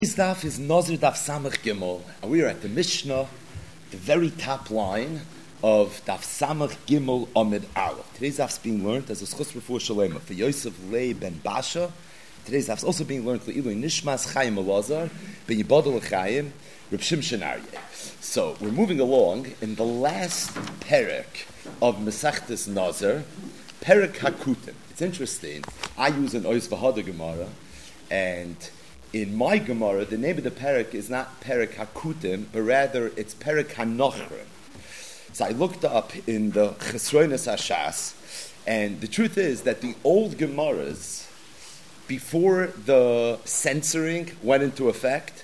This daf is Nazir Daf Samach Gimel, and we are at the Mishnah, the very top line of Daf Samach Gimel Amid Aleph. Today's daf is being learned as a Schus Refuah Shalema for Yosef Lei Ben Basha. Today's daf is also being learned for Ilui Nishmas Chaim Elazar Ben Yibadol Chaim Reb Shimshon Aryeh. So we're moving along in the last perek of Mesechtes Nazir, Perek Hakutim. It's interesting. I use an Ois V'Hada Gemara, and in my Gemara, the name of the perek is not Perek Hakutim, but rather it's Perek Hanochrim. So I looked up in the Chesroines Hashas, and the truth is that the old Gemaras, before the censoring went into effect,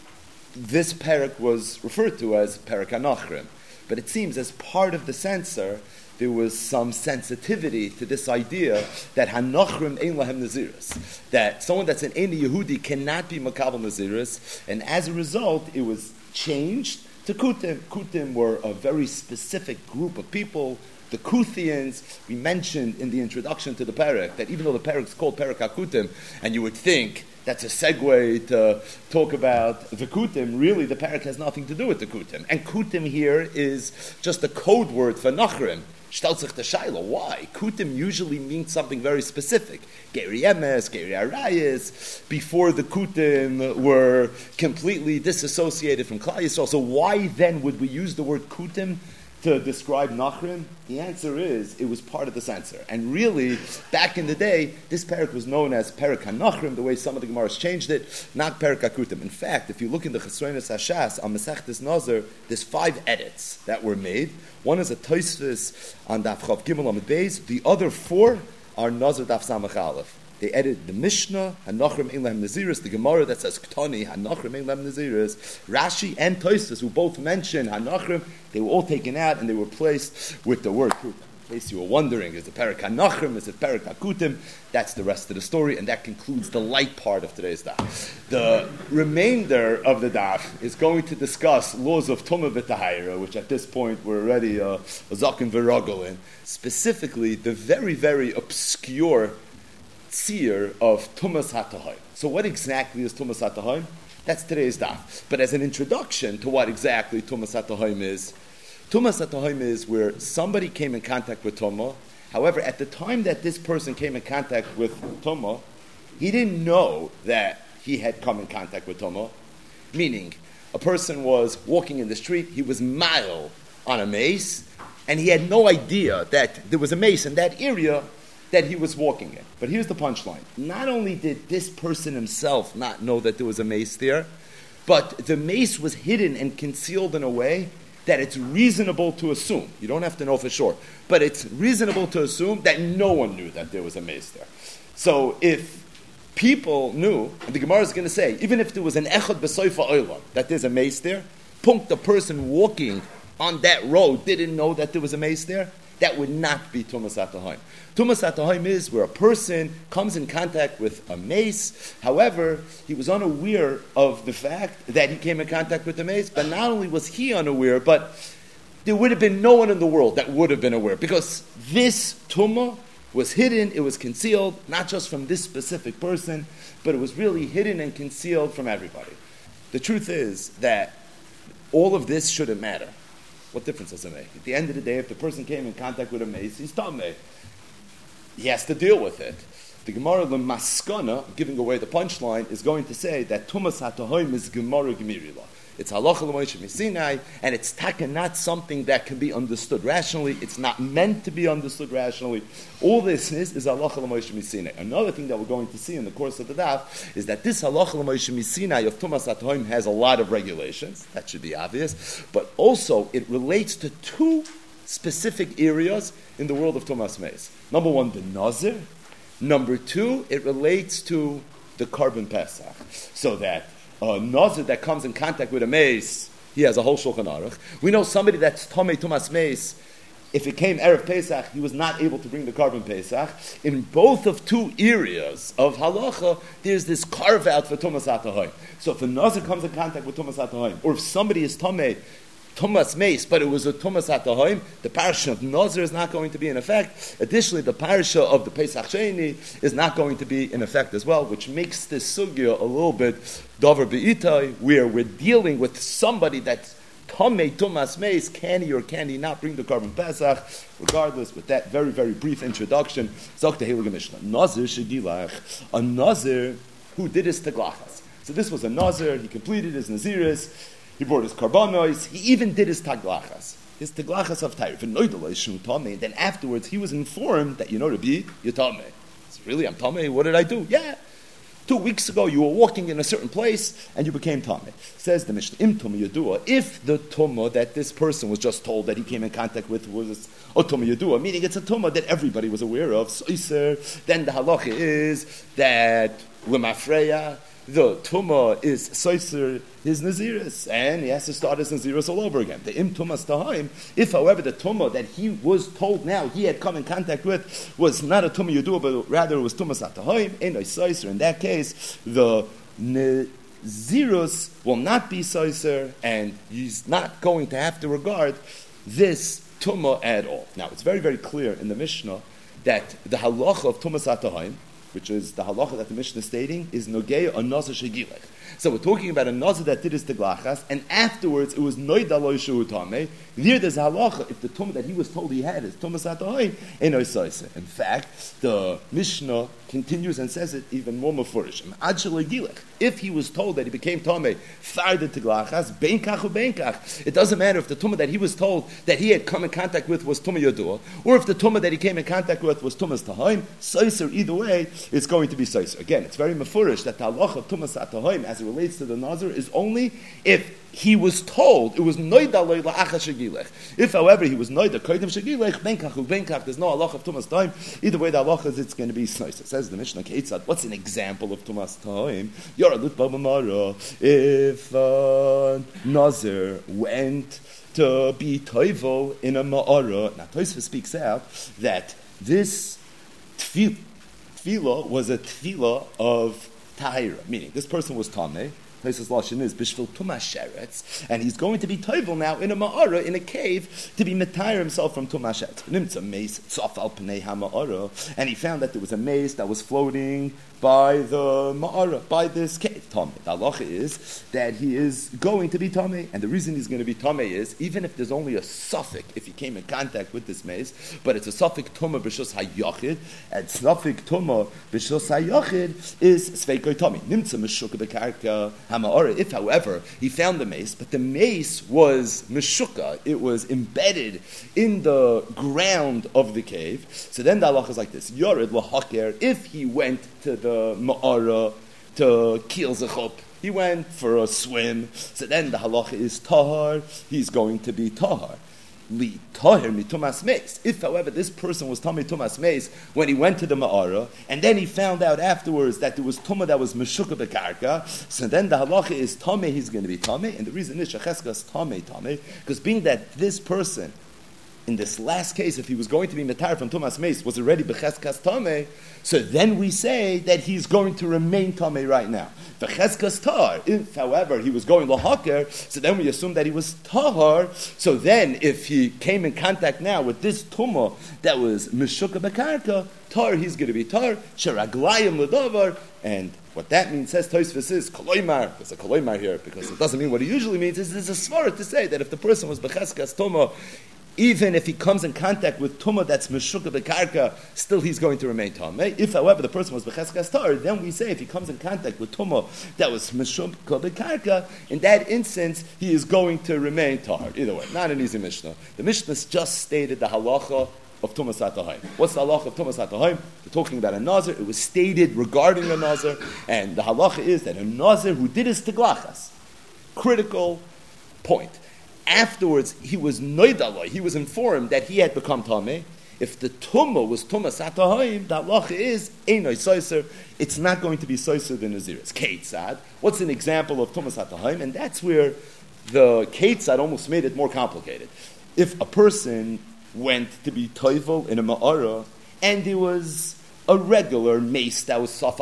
this perek was referred to as Perek Hanochrim. But it seems as part of the censor, there was some sensitivity to this idea that Hanochrim ein lahem naziris, that someone that's an Ein Yehudi cannot be makabel naziris, and as a result, it was changed to Kutim. Kutim were a very specific group of people, the Kuthians. We mentioned in the introduction to the perek that even though the perek is called Perek HaKutim, and you would think that's a segue to talk about the Kutim, really the perek has nothing to do with the Kutim. And Kutim here is just a code word for Nachrim. Stellt sich the Shaila, why? Kutim usually means something very specific. Geri Emes, Geri Arayis, before the Kutim were completely disassociated from Klal Yisrael. So why then would we use the word Kutim to describe Nachrim? The answer is, it was part of the censor. And really, back in the day, this perek was known as Perek HaNachrim, the way some of the Gemaras changed it, not Perek HaKutim. In fact, if you look in the Chesroines Hashas, on Mesechtes Nazir, there's 5 edits that were made. One is a Tosfos on Daf Chav Gimel Amud Beis. The other 4 are Nazir Daf Samach Aleph. They edited the Mishnah, Hanochrim ein lahem naziris, the Gemara that says Ktani, Hanochrim ein lahem naziris, Rashi and Tosfos, who both mention Hanochrim, they were all taken out and they were replaced with the word Kutim. In case you were wondering, is it Perek Hanochrim, is it Perek HaKutim? That's the rest of the story, and that concludes the light part of today's daf. The remainder of the daf is going to discuss laws of Tumah V'Tahira, which at this point we're already a Zaken V'Ragel in, specifically the very, very obscure tzir of Tumas HaTahaim. So what exactly is Tumas HaTahaim? That's today's daf. But as an introduction to what exactly Tumas HaTahaim is where somebody came in contact with Tumah. However, at the time that this person came in contact with Tumah, he didn't know that he had come in contact with Tumah. Meaning, a person was walking in the street, he was mile on a mace, and he had no idea that there was a mace in that area that he was walking in. But here's the punchline. Not only did this person himself not know that there was a mace there, but the mace was hidden and concealed in a way that it's reasonable to assume, you don't have to know for sure, but it's reasonable to assume that no one knew that there was a mace there. So if people knew, and the Gemara is going to say, even if there was an echad b'soifa oilam, that there's a mace there, the person walking on that road didn't know that there was a mace there, that would not be Tumas HaTahaim. Tumas HaTahaim is where a person comes in contact with a mace. However, he was unaware of the fact that he came in contact with the mace, but not only was he unaware, but there would have been no one in the world that would have been aware, because this Tumah was hidden, it was concealed, not just from this specific person, but it was really hidden and concealed from everybody. The truth is that all of this shouldn't matter. What difference does it make? At the end of the day, if the person came in contact with a mace, he's tameh. He has to deal with it. The Gemara L'Maskana, giving away the punchline, is going to say that Tumas HaTahaim is Gemara Gemirila. It's Halacha L'Moshe Misinai, and it's taka not something that can be understood rationally. It's not meant to be understood rationally. All this is Halacha L'Moshe Misinai. Another thing that we're going to see in the course of the daf is that this Halacha L'Moshe Misinai of Tumas HaTahaim has a lot of regulations. That should be obvious. But also, it relates to 2 specific areas in the world of Tumas Meis. Number 1, the Nazir. Number 2, it relates to the Karban Pesach. So that a Nazir that comes in contact with a mace, he has a whole Shulchan Aruch. We know somebody that's Tomei Tumas Meis, if it came Erev Pesach, he was not able to bring the Karban Pesach. In both of 2 areas of Halacha, there's this carve out for Tumas HaTahaim. So if a Nazir comes in contact with Tumas HaTahaim, or if somebody is Tomei Tumas Meis, but it was a Tumas Atahoim, the parasha of Nazir is not going to be in effect. Additionally, the parasha of the Pesach Sheni is not going to be in effect as well, which makes this sugya a little bit Dover Be'itai, where we're dealing with somebody that's Tomei Tumas Meis, can he or can he not bring the Korban Pesach? Regardless, with that very, very brief introduction, Zok the Heilige Mishnah. Nazir Shegilach, a Nazir who did his Teglachas. So this was a Nazir, he completed his Naziris, he brought his Karbanos, he even did his Teglachas. His Teglachas of Tair. And then afterwards, he was informed that, Rabbi, you're Tomei. Really, I'm Tomei? What did I do? Yeah. 2 weeks ago, you were walking in a certain place, and you became Tomei. Says the Mishnah, Im Tumah Yadua, if the Tumah that this person was just told that he came in contact with was a Tumah Yadua, meaning it's a Tumah that everybody was aware of, then the halacha is that Lemafreya, the Tumah is Soiser, his Naziris, and he has to start his Naziris all over again. The Im Tumas Tahaim, if however the Tumah that he was told now he had come in contact with was not a Tumah Yudua, but rather it was Tumas Tahaim, and Soiser, in that case, the Nazirus will not be Soiser, and he's not going to have to regard this Tumah at all. Now, it's very, very clear in the Mishnah that the halacha of Tumas Tahaim, which is the halacha that the Mishnah is stating, is nogei a nazir shegilech. So we're talking about a nazir that did his teglachas, and afterwards it was noida lo yishu tameh. There's a halacha, if the tumah that he was told he had is tumas atahoim, eno soise. In fact, the Mishnah continues and says it even more mefurish. If he was told that he became tameh, far the teglachas, benkach u benkach. It doesn't matter if the tumah that he was told that he had come in contact with was tumah yodua, or if the tumah that he came in contact with was tumas tahoim, soiser, either way, it's going to be soiser. Again, it's very mefurish that the halacha of tumas atahoim, as it relates to the nazir, is only if he was told it was noida loy la'achas shegilech. If, however, he was noida koydem shegilech, benkach u benkach, there's no halacha of tumas tahoim. Either way, the halacha is it's going to be soiser. It says the Mishnah Keitzad. What's an example of tumas tahoim? Yoralut b'mamara. If nazir went to be toivel in a ma'ara, now Tosfos speaks out that this tefillah was a tefillah of tahira, meaning this person was tameh. Tosfos lashon is bishvil tumas sheretz, and he's going to be toivel now in a ma'ara, in a cave, to be metayr himself from tumas sheretz. Nimtza meis tzaf al pnei ha'ma'ara, and he found that there was a mace that was floating by the ma'ara, by this cave. Tameh. The halacha is that he is going to be tameh, and the reason he's going to be tameh is even if there's only a suffix, if he came in contact with this mace, but it's a suffix tumah b'shus hayachid, and suffix tumah b'shus hayachid is sveikoi tameh. Nimtza meshuka b'karka ha'ma'ara. If, however, he found the mace, but the mace was meshuka, it was embedded in the ground of the cave, so then the halacha is like this: Yored lahaker. If he went to the ma'ara to kill zechop, he went for a swim, so then the halacha is tahar, he's going to be tahar. Li tahir mitumas meis. If, however, this person was tamei tumas meis when he went to the ma'ara, and then he found out afterwards that there was tumah that was meshuka bekarka, so then the halacha is tamei, he's going to be tamei, and the reason is shecheskas tamei, because being that this person, in this last case, if he was going to be metar from Tumas Meis, was already becheskas tamei, so then we say that he's going to remain tamei right now. Becheskas tar. If, however, he was going lahaker, so then we assume that he was tahar. So then, if he came in contact now with this tumah that was mishuka bekarka, tar, he's going to be tar. Sheraglayim ledavar, and what that means, says Tosfos, is koloimar. There's a koloimar here because it doesn't mean what it usually means. There's a svara to say that if the person was becheskas tumah, even if he comes in contact with tumah that's meshuka bekarka, still he's going to remain tamei. If, however, the person was becheskas tar, then we say if he comes in contact with tumah that was meshuka bekarka, in that instance he is going to remain tar. Either way, not an easy Mishnah. The Mishnah just stated the halacha of tumas atahaim. What's the halacha of tumas atahaim? We're talking about a nazir. It was stated regarding a nazir, and the halacha is that a nazir who did his teglachas, critical point. Afterwards, he was noidaloi. He was informed that he had become tameh. If the tumah was tumas atahaim, the halacha is einoi soiser. It's not going to be soiser than naziris. Keitzad. What's an example of tumas atahaim? And that's where the keitzad almost made it more complicated. If a person went to be toivel in a ma'ara, and there was a regular mace that was safal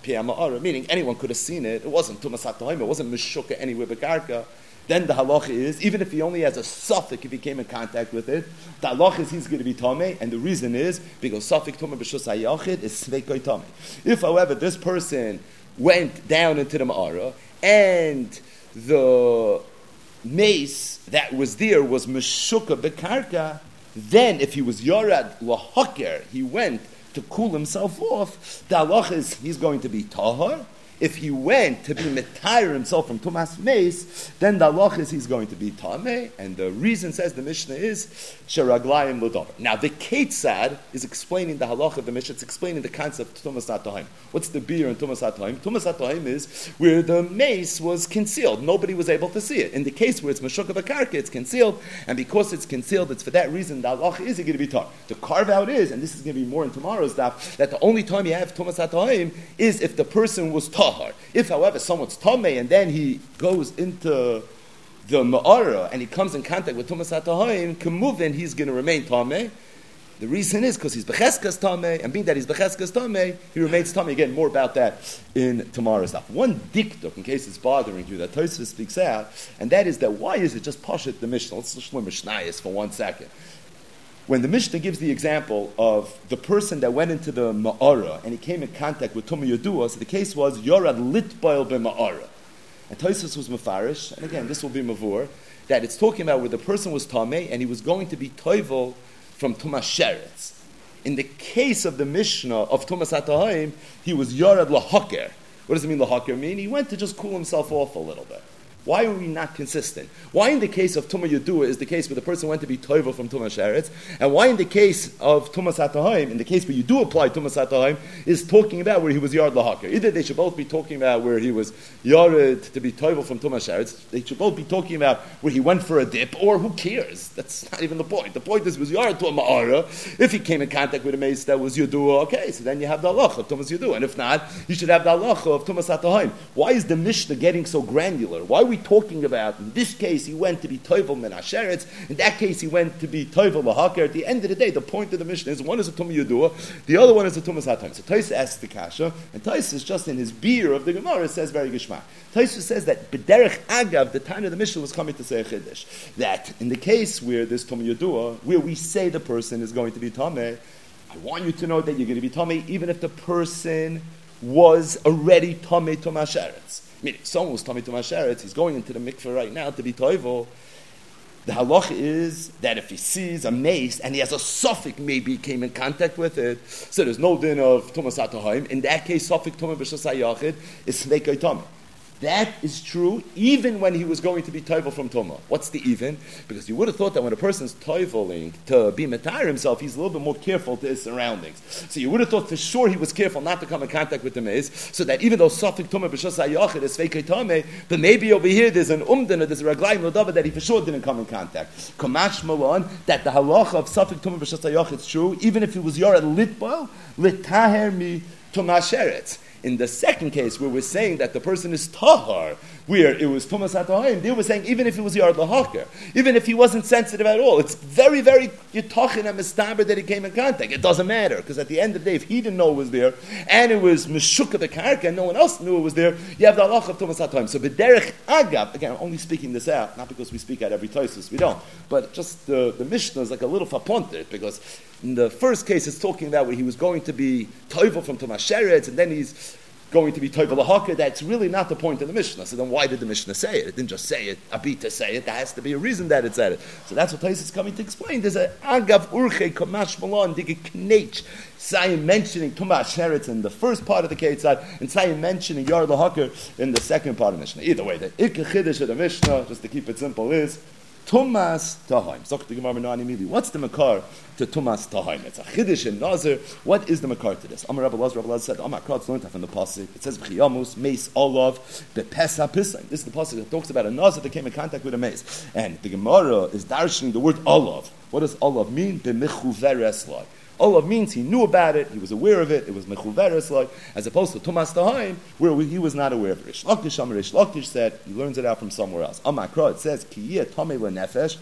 Piyama meaning anyone could have seen it. It wasn't Tumas HaTohaim, it wasn't Meshuka anywhere but Karka. Then the halacha is, even if he only has a suffix, if he came in contact with it, the halacha is he's going to be tamei, and the reason is because suffix tamei b'shus hayachid is sveikoi tamei. If, however, this person went down into the ma'ara and the mace that was there was meshuka bekarka, then if he was yorad lahaker, he went to cool himself off, the halacha is he's going to be tahar. If he went to be metayr himself from Tumas Meis, then the halach is he's going to be Tameh, and the reason, says the Mishnah, is Sheraglayim L'davar. Now the Ketzad is explaining the halach of the Mishnah, it's explaining the concept of Tumas HaTohaim. What's the beer in Tumas HaTohaim? Tumas HaTohaim is where the mace was concealed. Nobody was able to see it. In the case where it's Meshukah B'karka, it's concealed, and because it's concealed, it's for that reason the halach is going to be tar. The carve out is, and this is going to be more in tomorrow's daf, that the only time you have Tumas HaTohaim is if the person was tar. If, however, someone's tamei and then he goes into the ma'ara and he comes in contact with Tumas HaTohaim, Kemuvin, he's going to remain tamei. The reason is because he's becheskas tamei, and being that he's becheskas tamei, he remains tamei. Again, more about that in tomorrow's daf. One diktuk, in case it's bothering you, that Tosfos speaks out, and that is that why is it just pashut the Mishnah? Let's just learn Mishnayos for 1 second. When the Mishnah gives the example of the person that went into the ma'ara and he came in contact with Tumah Yadua, so the case was Yorad Litbail b'ma'ara. And Tosfos was mafarish, and again, this will be mavur, that it's talking about where the person was tamei and he was going to be toivel from Tumas Sheretz. In the case of the Mishnah of Tumas HaTohaim, he was Yorad Lahaker. What does it mean Lahaker mean? He went to just cool himself off a little bit. Why are we not consistent? Why in the case of Tumah Yadua is the case where the person went to be toivel from Tumas Sheretz, and why in the case of Tumas HaTohaim, in the case where you do apply Tumas HaTohaim, is talking about where he was Yard Lahaker? Either they should both be talking about where he was Yared to be toivel from Tumas Sheretz, they should both be talking about where he went for a dip, or who cares? That's not even the point. The point is he was Yared to a Ma'ara. If he came in contact with a mace that was Yadua, okay, so then you have the halacha of Tumas Yadua, and if not, you should have the halacha of Tumas HaTohaim. Why is the Mishnah getting so granular? Why are we talking about, in this case, he went to be toivel min hasheretz, in that case, he went to be toivel lahaker. At the end of the day, the point of the Mishnah is one is a Tumah Yadua, the other one is a Tumas HaTohaim. So Tosfos asks the kasha, and Tosfos is just in his beer of the Gemara says very gishmak. Tosfos says that b'derech agav, the time of the Mishnah was coming to say a chiddush, that in the case where there's Tumah Yadua, where we say the person is going to be tamei, I want you to know that you're going to be tamei even if the person was already tamei Tumas Sheretz. Meaning, someone was tamei Tumas Sheretz, he's going into the mikveh right now to be toivel. The halach is that if he sees a mace and he has a suffix, maybe he came in contact with it, so there's no din of Tumas HaTohaim. In that case, suffix Tumah b'shus hayachid is sneikei tamei. That is true even when he was going to be toivel from Tumah. What's the even? Because you would have thought that when a person's toiveling to be metar himself, he's a little bit more careful to his surroundings. So you would have thought for sure he was careful not to come in contact with the mace, so that even though Safik Tumah b'shas hayachid is feikei tamei, but maybe over here there's an umdin or there's a raglayim l'dava that he for sure didn't come in contact. Kamash malon, that the halacha of Safik Tumah b'shas hayachid is true, even if he was yorad litbal, litaher mi Tumas Sheretz. In the second case, where we're saying that the person is tahar, where it was Tumas HaTohaim, they were saying even if he was Yard Lahaker, even if he wasn't sensitive at all, it's very, very yitachin and mistaber that he came in contact. It doesn't matter, because at the end of the day, if he didn't know it was there, and it was Meshukah the Karka, and no one else knew it was there, you have the halacha of Tumas HaTohaim. So b'derech agav, again, I'm only speaking this out, not because we speak out every Tosfos, we don't, but just the Mishnah is like a little fapontet, because in the first case, it's talking about where he was going to be toivel from Tumas Sheretz, and then he's going to be toivel lahaka. That's really not the point of the Mishnah. So then why did the Mishnah say it? It didn't just say it, to say it. There has to be a reason that it said it. So that's what Tosfos is coming to explain. There's a agav urche kamash malon digi knech. Sayim mentioning Tumas Sheretz in the first part of the Ketzad, and Sayim mentioning Yard Lahaker in the second part of the Mishnah. Either way, the Ikke Chiddush of the Mishnah, just to keep it simple, is Tumas Tahaim. What's the makar to Tumas Tahaim? It's a chiddush in Nazir. What is the makar to this? Amar Rabbi Elazar said, Amar Kratz learned that from the pasuk. It says V'chiyamus Meis Olav Bepesa Pisaim. This is the pasuk that talks about a Nazir that came in contact with a mace, and the Gemara is darshaning the word Olav. What does Olav mean? B'mechuveres lai. Olav means he knew about it, he was aware of it, it was mechuveres like, as opposed to Tumas Tahaim, where he was not aware of it. Rish Lakish said, he learns it out from somewhere else. Amakra, it says, Ki yeh tamei lenefesh,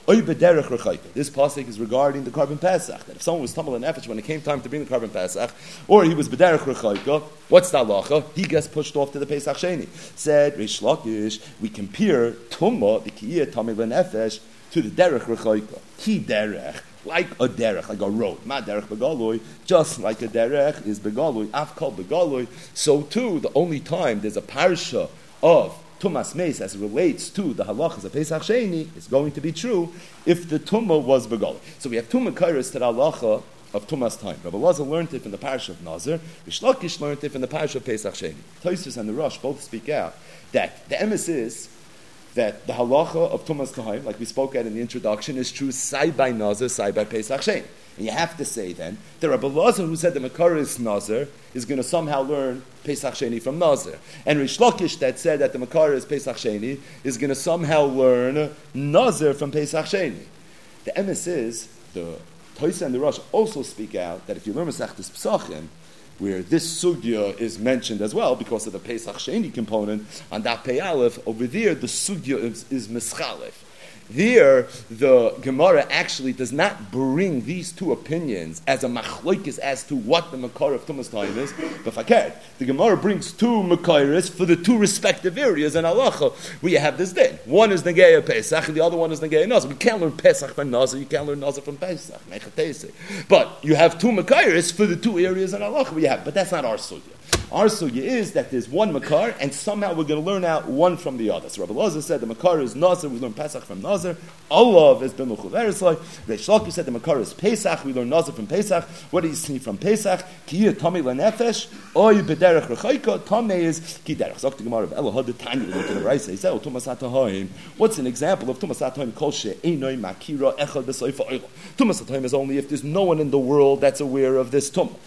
Oy b'derech rechaika. This pasuk is regarding the Korban Pesach. That if someone was tamel nefesh when it came time to bring the Korban Pesach, or he was b'derech rechaika, what's the halacha? He gets pushed off to the Pesach Sheni. Said Reish Lakish, we compare tumah the kiyah tamel nefesh to the derech rechaika. Ki derech, like a derech, like a road. Ma derech begaloi, just like a derech is begaloi, afkal begaloi. So too, the only time there's a parsha of Tumas Meis as it relates to the halachas of Pesach Sheni is going to be true if the tumah was begaloi. So we have two makairos to the halacha of Tumas time. Rabbi Elazar learned it from the parish of Nazir. Reish Lakish learned it from the parish of Pesach Sheni. Tosfos and the Rosh both speak out that the emes is that the halacha of Tumas time, like we spoke at in the introduction, is true side by Nazir, side by Pesach Sheni. And you have to say then, the Rabbi Elazar who said the Makar is Nazir is going to somehow learn Pesach Sheni from Nazir. And Reish Lakish that said that the Makar is Pesach Sheni is going to somehow learn Nazir from Pesach Sheni. The emes is, the Tosfos and the Rosh also speak out that if you learn Masechtas Pesachim, where this sugya is mentioned as well because of the Pesach Sheni component, on that Pei Aleph, over there the sugya is Meschalef. There, the Gemara actually does not bring these two opinions as a machloikis as to what the makar of Tumas time is, but fakir. The Gemara brings two makaris for the two respective areas in halacha where you have this din. One is Negeya Pesach, and the other one is Negeya Nazir. We can't learn Pesach from Nazir, you can't learn Nazir from Pesach. But you have two makaris for the two areas in halacha where you have, but that's not our sugya. Our sugya is that there's one makar, and somehow we're going to learn out one from the other. So Rabbi Elazar said the makar is Nazir, we learn Pesach from Nazir. Allah is ben Mechuveresloi. Reish Lakish said the makar is Pesach, we learn Nazir from Pesach. What do you see from Pesach? Ki tamei lenefesh, oy b'derech rechaika. Tamei is ki derech. Zok the Gemara of Elahad the Tanya. We look at the Raisa. He said, "Oh, Tumas Atahaim. What's an example of Tumas Atahaim? Kol she'enoi makira echad b'soifa oila. Tumas Atahaim is only if there's no one in the world that's aware of this tumah.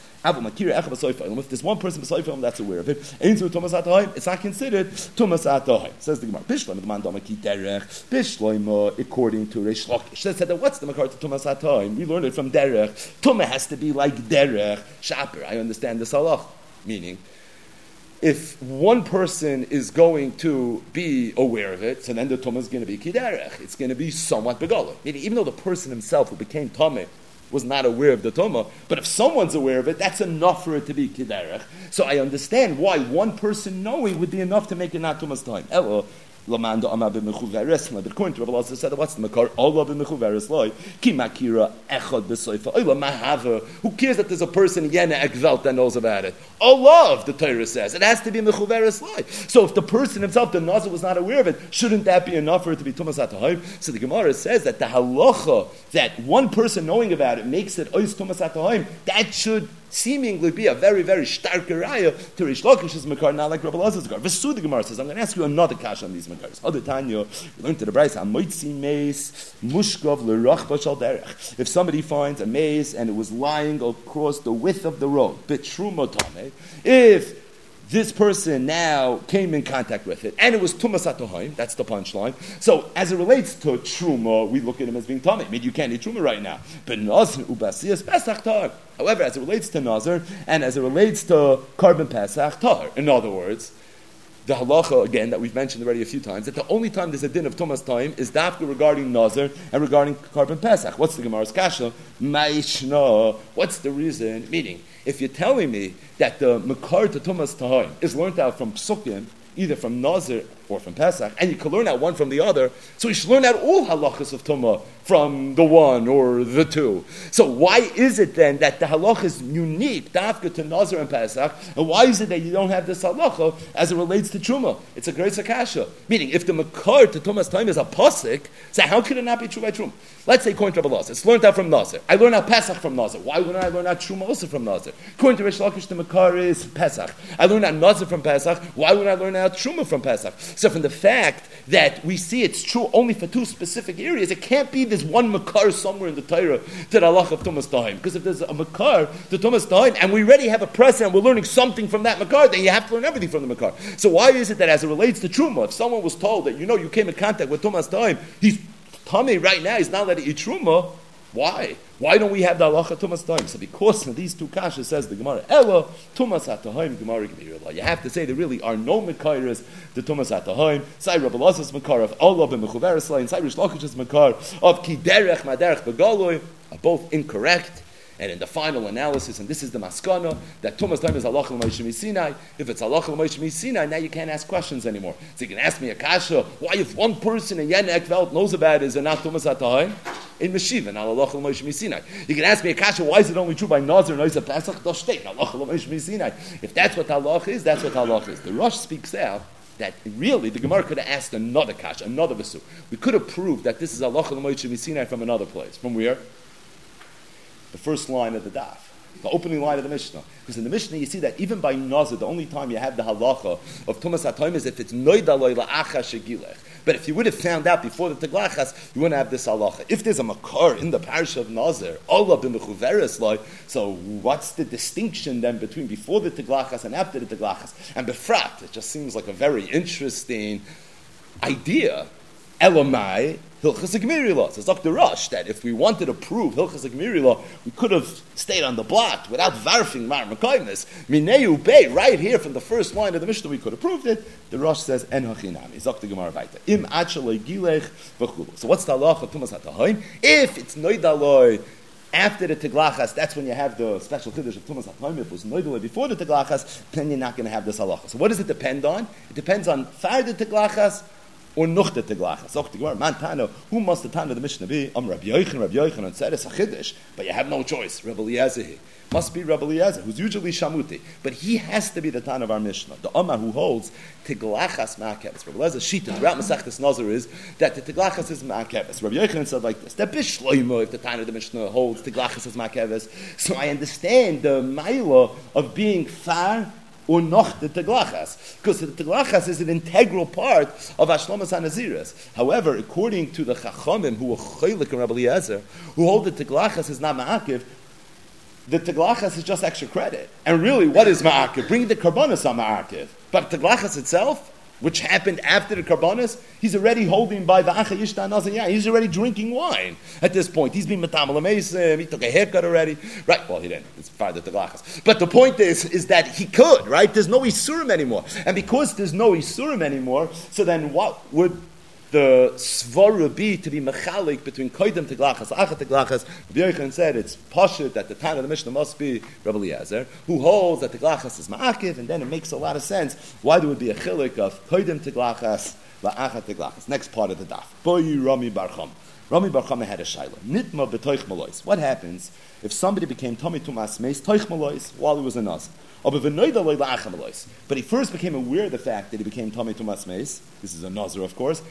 If there's one person that's aware of it, it's not considered Tumas Atahaim. Says the Gemara. Bishloima, according to Reish Lakish. Said that what's the makar to Tumas Atahaim? We learned it from Derech. Tumah has to be like Derech. Shaper. I understand this halach. Meaning, if one person is going to be aware of it, so then the Tumah is going to be Kiderech. It's going to be somewhat begala. Meaning, even though the person himself who became Tameh was not aware of the Tumah, but if someone's aware of it, that's enough for it to be Kiderech. So I understand why one person knowing would be enough to make it not Tumas time. Elo, Lamanda Amma b'mechuveres, but according to Rabbi Elazar said, what's the makar? Allah b'mechuveres loy ki makira echad b'soifa oila mahava. Who cares that there's a person yena ekvelt that knows about it? Allah, the Torah says, it has to be mechuveres loy. So if the person himself, the Nazir, was not aware of it, shouldn't that be enough for it to be Tumas Atahaim? So the Gemara says that the halacha that one person knowing about it makes it ois Tumas Atahaim, that should seemingly be a very, very stark raya to Reish Lakish's makar, not like Rabbi Elazar's makar. Vesu the Gemara says, I'm going to ask you another kasha on these makars. Other Tanya, we learned to the Brayso, Amoitzi meis mushkov l'rach b'shal derech. If somebody finds a maze and it was lying across the width of the road, b'truma tameh, if this person now came in contact with it, and it was Tumas Atahaim, that's the punchline. So, as it relates to Truma, we look at him as being Tameh. I mean, you can't eat Truma right now. But Nazir Ubasiyas Pesach Tar. However, as it relates to Nazir, and as it relates to Korban Pesach Tar, in other words, the halacha, again, that we've mentioned already a few times, that the only time there's a din of Tumas time is dafka regarding Nazir and regarding Korban Pesach. What's the Gemara's kasha? Ma'ishna. What's the reason? Meaning, if you're telling me that the makar to Tumas time is learned out from Psukim, either from Nazir or from Pesach, and you can learn out one from the other, so you should learn out all halachas of Tumah from the one or the two. So why is it then that the halacha is unique, dafka to Nazir and Pesach, and why is it that you don't have this halacha as it relates to Truma? It's a great sakasha. Meaning, if the makar to Tumas time is a pasuk, so how could it not be true by Truma? Let's say, according to Rabbi Elazar, it's learned out from Nazir. I learn out Pesach from Nazir. Why wouldn't I learn out Truma also from Nazir? According to Reish Lakish, the makar is Pesach. I learn out Nazir from Pesach. Why wouldn't I learn out Truma from Pesach? So from the fact that we see it's true only for two specific areas, it can't be there's one makar somewhere in the Torah to the halach of Tumas Tahim. Because if there's a makar to Tumas Tahim, and we already have a precedent, we're learning something from that makar, then you have to learn everything from the makar. So why is it that as it relates to Truma, if someone was told that, you came in contact with Tumas Tahim, he's Tamei right now, he's not letting eat Truma, Why? Why don't we have the halacha tumas time? So because of these two kashas, says the Gemara, Ella tumas atahaim Gemara Gemira. You have to say there really are no mekayres the tumas atahaim. Say Rabbi Lazar's mekar of Allah b'mechuveres lain. Say Rish Lakish's mekar of ki derech maderech begaloy are both incorrect. And in the final analysis, and this is the maskana, that Tumas time is halacha l'Moshe Sinai. If it's halacha l'Moshe Sinai, now you can't ask questions anymore. So you can ask me a kasha, why if one person in Yenek Welt knows about it, is it not Tumas Atahim? In Meshiva, not halacha l'Moshe Sinai. You can ask me a kasha, why is it only true by Nazir and Oisa Pesach? Does state halacha l'Moshe Sinai. If that's what halach is, that's what halach is. The Rosh speaks out that really the Gemara could have asked another kasha, another vesu. We could have proved that this is halacha l'Moshe Sinai from another place. From where? The first line of the daf, the opening line of the Mishnah. Because in the Mishnah you see that even by Nazir, the only time you have the halacha of Tumas HaTayim is if it's noidaloi la'acha shegilech. But if you would have found out before the Teglachas, you wouldn't have this halacha. If there's a makar in the parish of Nazir, Allah b'mechuveres loy, so what's the distinction then between before the Teglachas and after the Teglachas? And befrat, it just seems like a very interesting idea. Elamai, Hilchas Gemiri law. Says Dr. Rush that if we wanted to prove Hilchas Gemiri law, we could have stayed on the block without varfing Mar Mekaymis. Mineu Bey, right here from the first line of the Mishnah, we could have proved it. The Rush says, En Hachinami. Dr. Gemara Vaita. Im Achalei Gilech V'chulu. So what's the halacha of Tumas HaTahim? If it's Noidaloi, after the Teglachas, that's when you have the special chiddush of Tumas HaTahim. If it was Noidaloi before the Teglachas, then you're not going to have this halacha. So what does it depend on? It depends on far the Teglachas, or noch the teglachas. So the Gemara, man tana, who must the tana of the Mishnah be? Rabbi Yochanan, and said it's a chiddush, but you have no choice. Rabbi Eliezer must be Rabbi Eliezer, who's usually shamuti, but he has to be the tana of our Mishnah. The Amar who holds teglachas ma'akeves. Rabbi Eliezer shita throughout Masechtas Nazir is that the teglachas is ma'akeves. Rabbi Yochanan said like this: that bishloimo if the tana of the Mishnah holds teglachas is ma'akeves. So I understand the maila of being far or noch the teglachas, because the teglachas is an integral part of Ashlomas HaNaziris. However, according to the Chachamim, who are Chaylik and Rabbi Eliezer, who hold the teglachas is not ma'akiv, the teglachas is just extra credit. And really, what is ma'akiv? Bring the karbonis on ma'akiv. But teglachas itself, which happened after the karbonis, he's already holding by the acha yishta naziyah. He's already drinking wine at this point. He's been matamal ameisim. He took a haircut already. Right? Well, he didn't. It's farther to glachas. But the point is that he could. Right? There's no isurim anymore, and because there's no isurim anymore, so then what would the svara be to be mechalik between koydem teglachas, acha teglachas? Rabbi Yochanan said it's pashut that the Tana of the Mishnah must be Rabbi Eliezer, who holds that teglachas is ma'akiv, and then it makes a lot of sense why there would be a chilik of koydem teglachas la'acha teglachas. Next part of the daf. Boy Rami Bar Chama. Rami Bar Chama had a shaila. Nitma b'toich malois. What happens if somebody became Tomei Tumas Meis toich malois while he was a Nazir? But he first became aware of the fact that he became Tomei Tumas Meis. This is a Nazir, of course.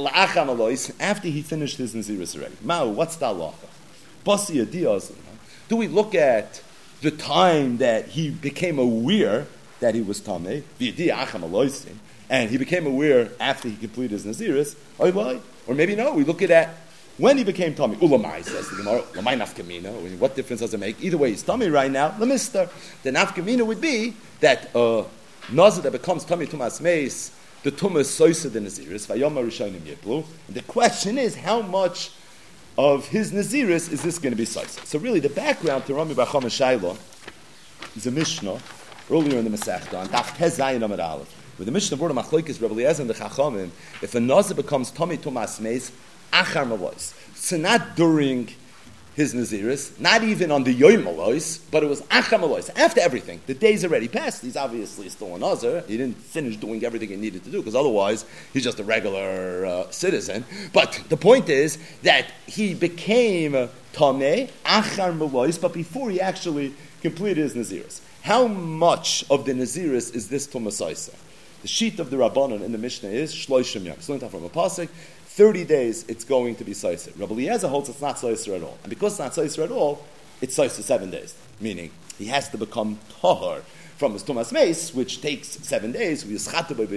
After he finished his Naziris already. Ma'u, what's the halacha? Basi adiyaz. Do we look at the time that he became aware that he was Tamei, and he became aware after he completed his Naziris, or maybe no, we look at that when he became Tamei. Ulamai, says the Gemara, Lamai nafkamina, what difference does it make? Either way, he's Tamei right now, Lamister. The nafkamina would be that Nazir that becomes Tamei Tumas Meis, the Tumah Soisa the Naziris, Vayoma Rishonim Yiplu. The question is, how much of his Naziris is this going to be Soisa? So really, the background to Rami Bar Chama Shaila is a Mishnah earlier in the Masechta on Daf Tez Zayin Amud Aleph, where the Mishnah brought a machlokes Rabbi Eliezer and the Chachamim. If a Nazir becomes Tomei Tumas Meis, Achar Malois. So not during his Naziris, not even on the Yom Malois, but it was Achar Malois. After everything, the days already passed. He's obviously still a Nazir. He didn't finish doing everything he needed to do, because otherwise he's just a regular citizen. But the point is that he became Tamei, Achar Malois, but before he actually completed his Naziris. How much of the Naziris is this Tumas Soisa? The sheet of the Rabbanon in the Mishnah is Shloishim Yom. So from a pasuk, 30 days it's going to be Soisa. Rabbi Eliezer holds it's not Soisa at all. And because it's not Soisa at all, it's Soisa 7 days. Meaning, he has to become Tahar from his Tumas Meis, which takes 7 days. As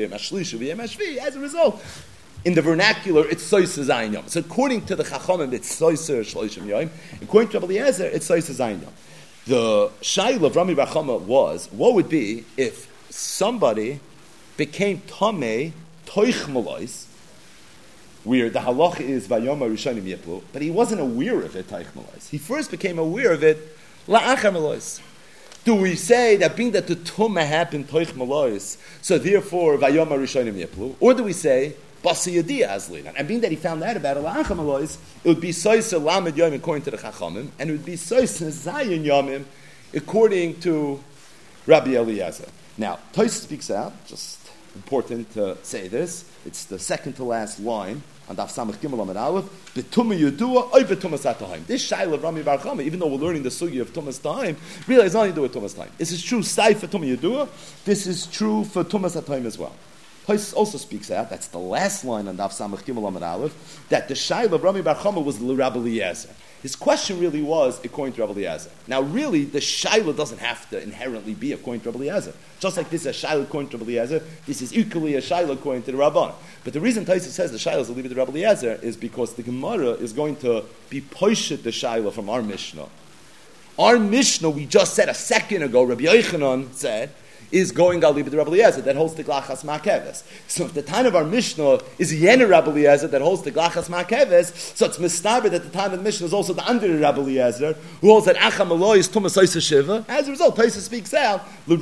a result, in the vernacular, it's Soisa Zayin Yom. So according to the Chachamim, it's Soisa Shloishim Yom. According to Rabbi Eliezer, it's Soisa Zayin Yom. The Shail of Rami Bar Chama was, what would be if somebody became Tamei Toich Malois where the halacha is Vayoma Rishonim Yiplu, but he wasn't aware of it, Taich Malois. He first became aware of it, La'achar Malois. Do we say that being that the Tumah happened, Taich Malois, so therefore Vayoma Rishonim Yiplu? Or do we say, Basi Yadiyah Azlinan? And being that he found out about it, La'achar Malois, it would be Soisa Lamed Yom according to the Chachamim, and it would be Soisa Zayin Yomim according to Rabbi Eliezer. Now, Tosfos speaks out, just important to say this, it's the second to last line on Daf Samach Gimel Amud Aleph, B'tumah Yedua oy b'tumas atahim. This Shaila of Rami Bar Chama, even though we're learning the sugi of Tumas Tahim, really has nothing to do with Tumas Tahim. This is true Sai for Tumah Yedua, this is true for Tumas Atahim as well. Tosfos also speaks out, that's the last line on Daf Samach Gimel Amud Aleph, that the Shaila of Rami Bar Chama was Rabbi Eliezer. His question really was according to Rabbi Eliezer. Now, really, the Shaila doesn't have to inherently be according to Rabbi Eliezer. Just like this is a Shaila according to Rabbi Eliezer, this is equally a Shaila according to the Rabban. But the reason Tosfos says the Shaila is a leave it to Rabbi Eliezer is because the Gemara is going to be poshet the Shaila from our Mishnah. Our Mishnah, we just said a second ago, Rabbi Yochanan said, is going al libid Rabbi Eliezer that holds the glachas ma'keves. So if the time of our Mishnah is Yener Rabbi Eliezer that holds the glachas ma'keves, so it's mistaber that the time of the Mishnah is also the under Rabbi Eliezer who holds that acham aloy is tumas oisa shiva. As a result, Tosfos speaks out the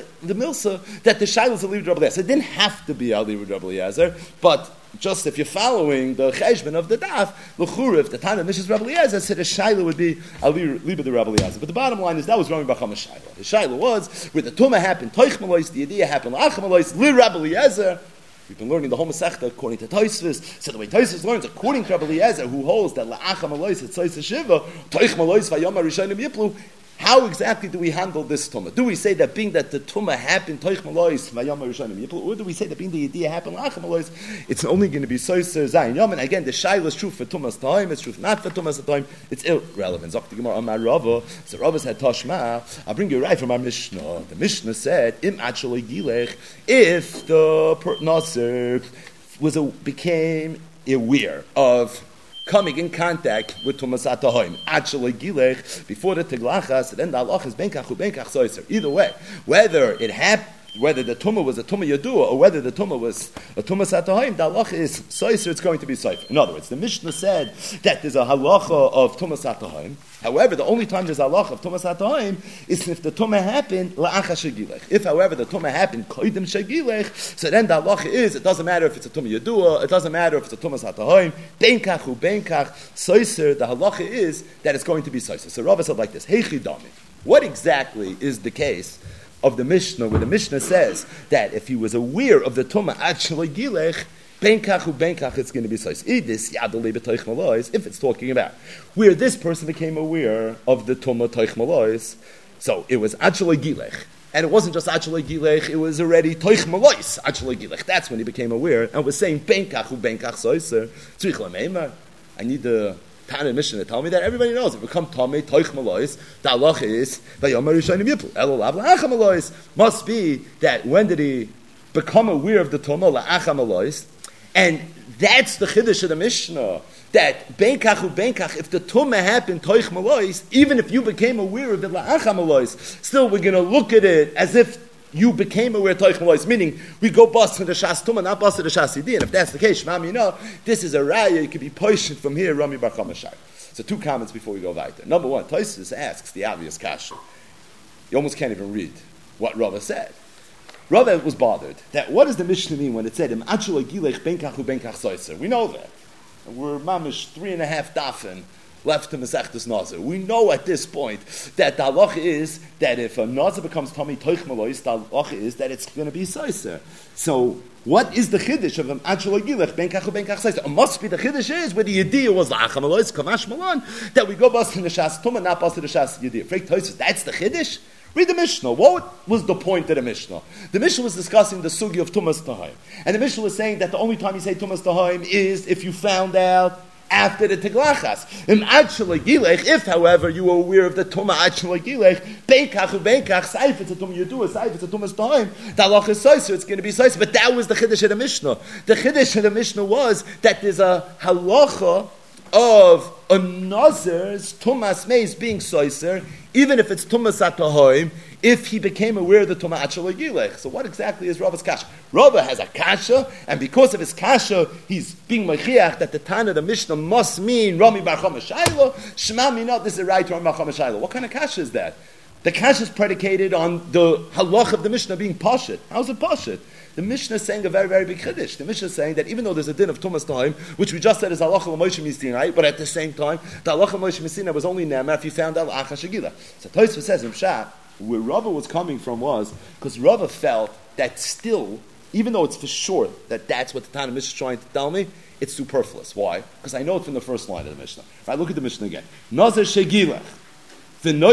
milsa that the shaila is a libid Rabbi Eliezer. It didn't have to be al libid Rabbi Eliezer, but just if you're following the cheshbon of the daf, l'chura, if the time of Mishnah is Rabbi Eliezer, said the shaila would be al libid Rabbi Eliezer. But the bottom line is that was Rami Bar Chama's shaila. The shaila was where the tumah happened, toich malois, the idea happened, la'acham malois, li Rabbi Eliezer. We've been learning the whole Masechta according to Tosfos. So the way Tosfos learns, according to Rabbi Eliezer, who holds that la'acham malois, it's sois shiva, toich malois, vayoma rishonim yiplu. How exactly do we handle this tumah? Do we say that being that the tumah happened, toich malois, vayoma rishonim yiplu, or do we say that being the idea happened, la'acham malois, it's only going to be sois zayin yom? And again, the shaila is true for tumas time, it's true not for tumas time. It's irrelevant. Zok the Gemara Amar Rava. So Rava said Tashma. I'll bring you right from our Mishnah. The Mishnah said, Im actually gilech, if the Nasir became aware of coming in contact with Tumas Atahim, actually gilech before the Teglachas, then the halach is benkach u benkach soiser. Either way, whether it happened, whether the tumah was a tumah yadua or whether the tumah was a tumah satahim, the halacha is soiser, it's going to be soifer. In other words, the Mishnah said that there's a halacha of tumah satahim. However, the only time there's a halacha of tumah satahim is if the tumah happened la'acha shegilech. If, however, the tumah happened koidim shegilech, so then the halacha is, it doesn't matter if it's a tumah yadua, it doesn't matter if it's a tumah satahim, benkach u benkach soiser, the halacha is that it's going to be soiser. So Rava said like this, heichi dami. What exactly is the case of the Mishnah, where the Mishnah says that if he was aware of the Tumah actually Gilech, benkach u benkach, it's going to be sois. Idis yadolei b'toich malois, if it's talking about where this person became aware of the Tumah toich malois, so it was actually Gilech. And it wasn't just actually Gilech, it was already toich malois, actually Gilech. That's when he became aware, and was saying benkach u benkach soiser. Tzrich l'meimar. I need the Tana Mishnah to tell me that everybody knows. If we come Tomei Toich Malois, the halacha is Vayomar Rishonim Yiplu. Elolav la'acham malois. Must be that when did he become aware of the Tumah la'acham malois? And that's the chiddush of the Mishnah. That benkach u benkach, if the Tumah happened Toich Malois, even if you became aware of it la'acham malois, still we're going to look at it as if you became aware of Toich Malois, meaning we go bust to the Shas Tumah, not bust to the Shas Yidin. If that's the case, Shmam, you know, this is a raya, it could be poished from here, Rami Bar Chama Shai. So two comments before we go weiter. Number one, Tosfos asks the obvious question. You almost can't even read what Rava said. Rava was bothered that what does the Mishnah mean when it said, Im achulei gilech benkach u benkach soiser? We know that. We're mamish 3.5 dafen left to Masechtas Nazir. We know at this point that the halacha is that if a Nazir becomes Tomei Toich Malois, the halacha is that it's going to be Soiser. So, what is the chiddush of actually gilech benkach u benkach soiser? It must be the chiddush is where the idea was la'acham malois kamash malan that we go bust in the Shas Tumah, not bust in the Shas Yidiyah. That's the chiddush. Read the Mishnah. What was the point of the Mishnah? The Mishnah was discussing the sugi of Tumas Tahim, and the Mishnah was saying that the only time you say Tumas Tahim is if you found out after the Teglachas. If, however, you were aware of the Tumah actually Gilech, benkach u benkach, saif it's a Tumah Yedua, saif it's a Tumas Tahim, the halach is soiser, it's going to be soiser. But that was the chiddush of the Mishnah. The chiddush of the Mishnah was that there's a halacha of a Nazir's Tumas Meis being soiser, even if it's Tumas Atahim, if he became aware of the Tumah Achal Gilech. So what exactly is Rava's kasha? Rava has a kasha, and because of his kasha, he's being mechiach that the Tana of the Mishnah must mean Rami Bar Chama Shaila. Shema Mina, this is the right Rami Bar Chama Shaila. What kind of kasha is that? The kasha is predicated on the halach of the Mishnah being pashut. How's it pashut? The Mishnah is saying a very, very big chiddush. The Mishnah is saying that even though there's a din of Tumas Tahim, which we just said is halacha l'Moshe Misinai, but at the same time, the halacha l'Moshe Misinai was only nema if you found al acha shagila. So Tosfos says in Pshat, where Rava was coming from was because Rava felt that still, even though it's for sure that that's what the Tana Mishnah is trying to tell me, it's superfluous. Why? Because I know it from the first line of the Mishnah. Right? Look at the Mishnah again. Nazir shagilach. What did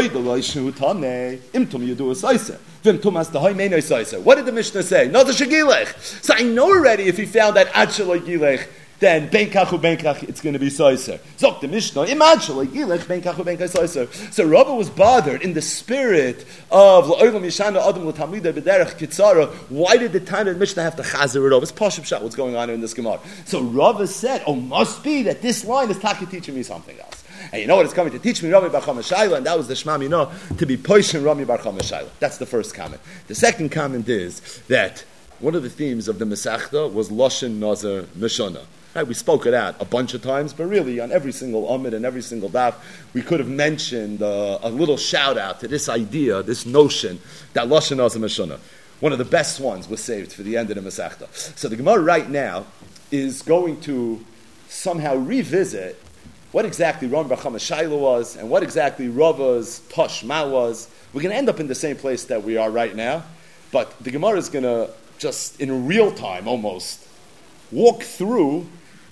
the Mishnah say? Nazir shagilech. So I know already if he found that ad shagilech, then ben kachu it's going to be soiser. Zok the Mishnah, imagine gilech ben kachu soiser. So Rava was bothered in the spirit of la'olam yishana adam l'tamida b'derech kitzara. Why did the Tana Mishnah have to chazer it over? It's pashut pshat. What's going on in this Gemara? So Rava said, "Oh, must be that this line is taki teaching me something else." And you know what it's coming to teach me, Rami Bar Chama Shaila, and that was the Shema Mino, to be poishin Rami Bar Chama Shaila. That's the first comment. The second comment is that one of the themes of the Masechta was Loshen Nazar Mishona. Right, we spoke it out a bunch of times, but really on every single Amid and every single daf, we could have mentioned a little shout out to this idea, this notion that Loshen Nazar Mishona. One of the best ones was saved for the end of the Masechta. So the Gemara right now is going to somehow revisit what exactly Rami Bar Chama Shaila was, and what exactly Rava's Tashma was. We're going to end up in the same place that we are right now, but the Gemara is going to just, in real time almost, walk through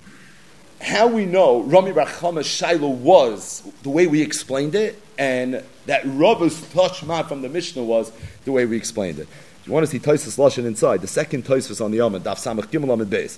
how we know Rami Bar Chama Shaila was the way we explained it, and that Rava's Tashma from the Mishnah was the way we explained it. If you want to see Tosfos Lashon inside, the second Tosfos on the Amud, Daf Samach Gimel Amud Beis.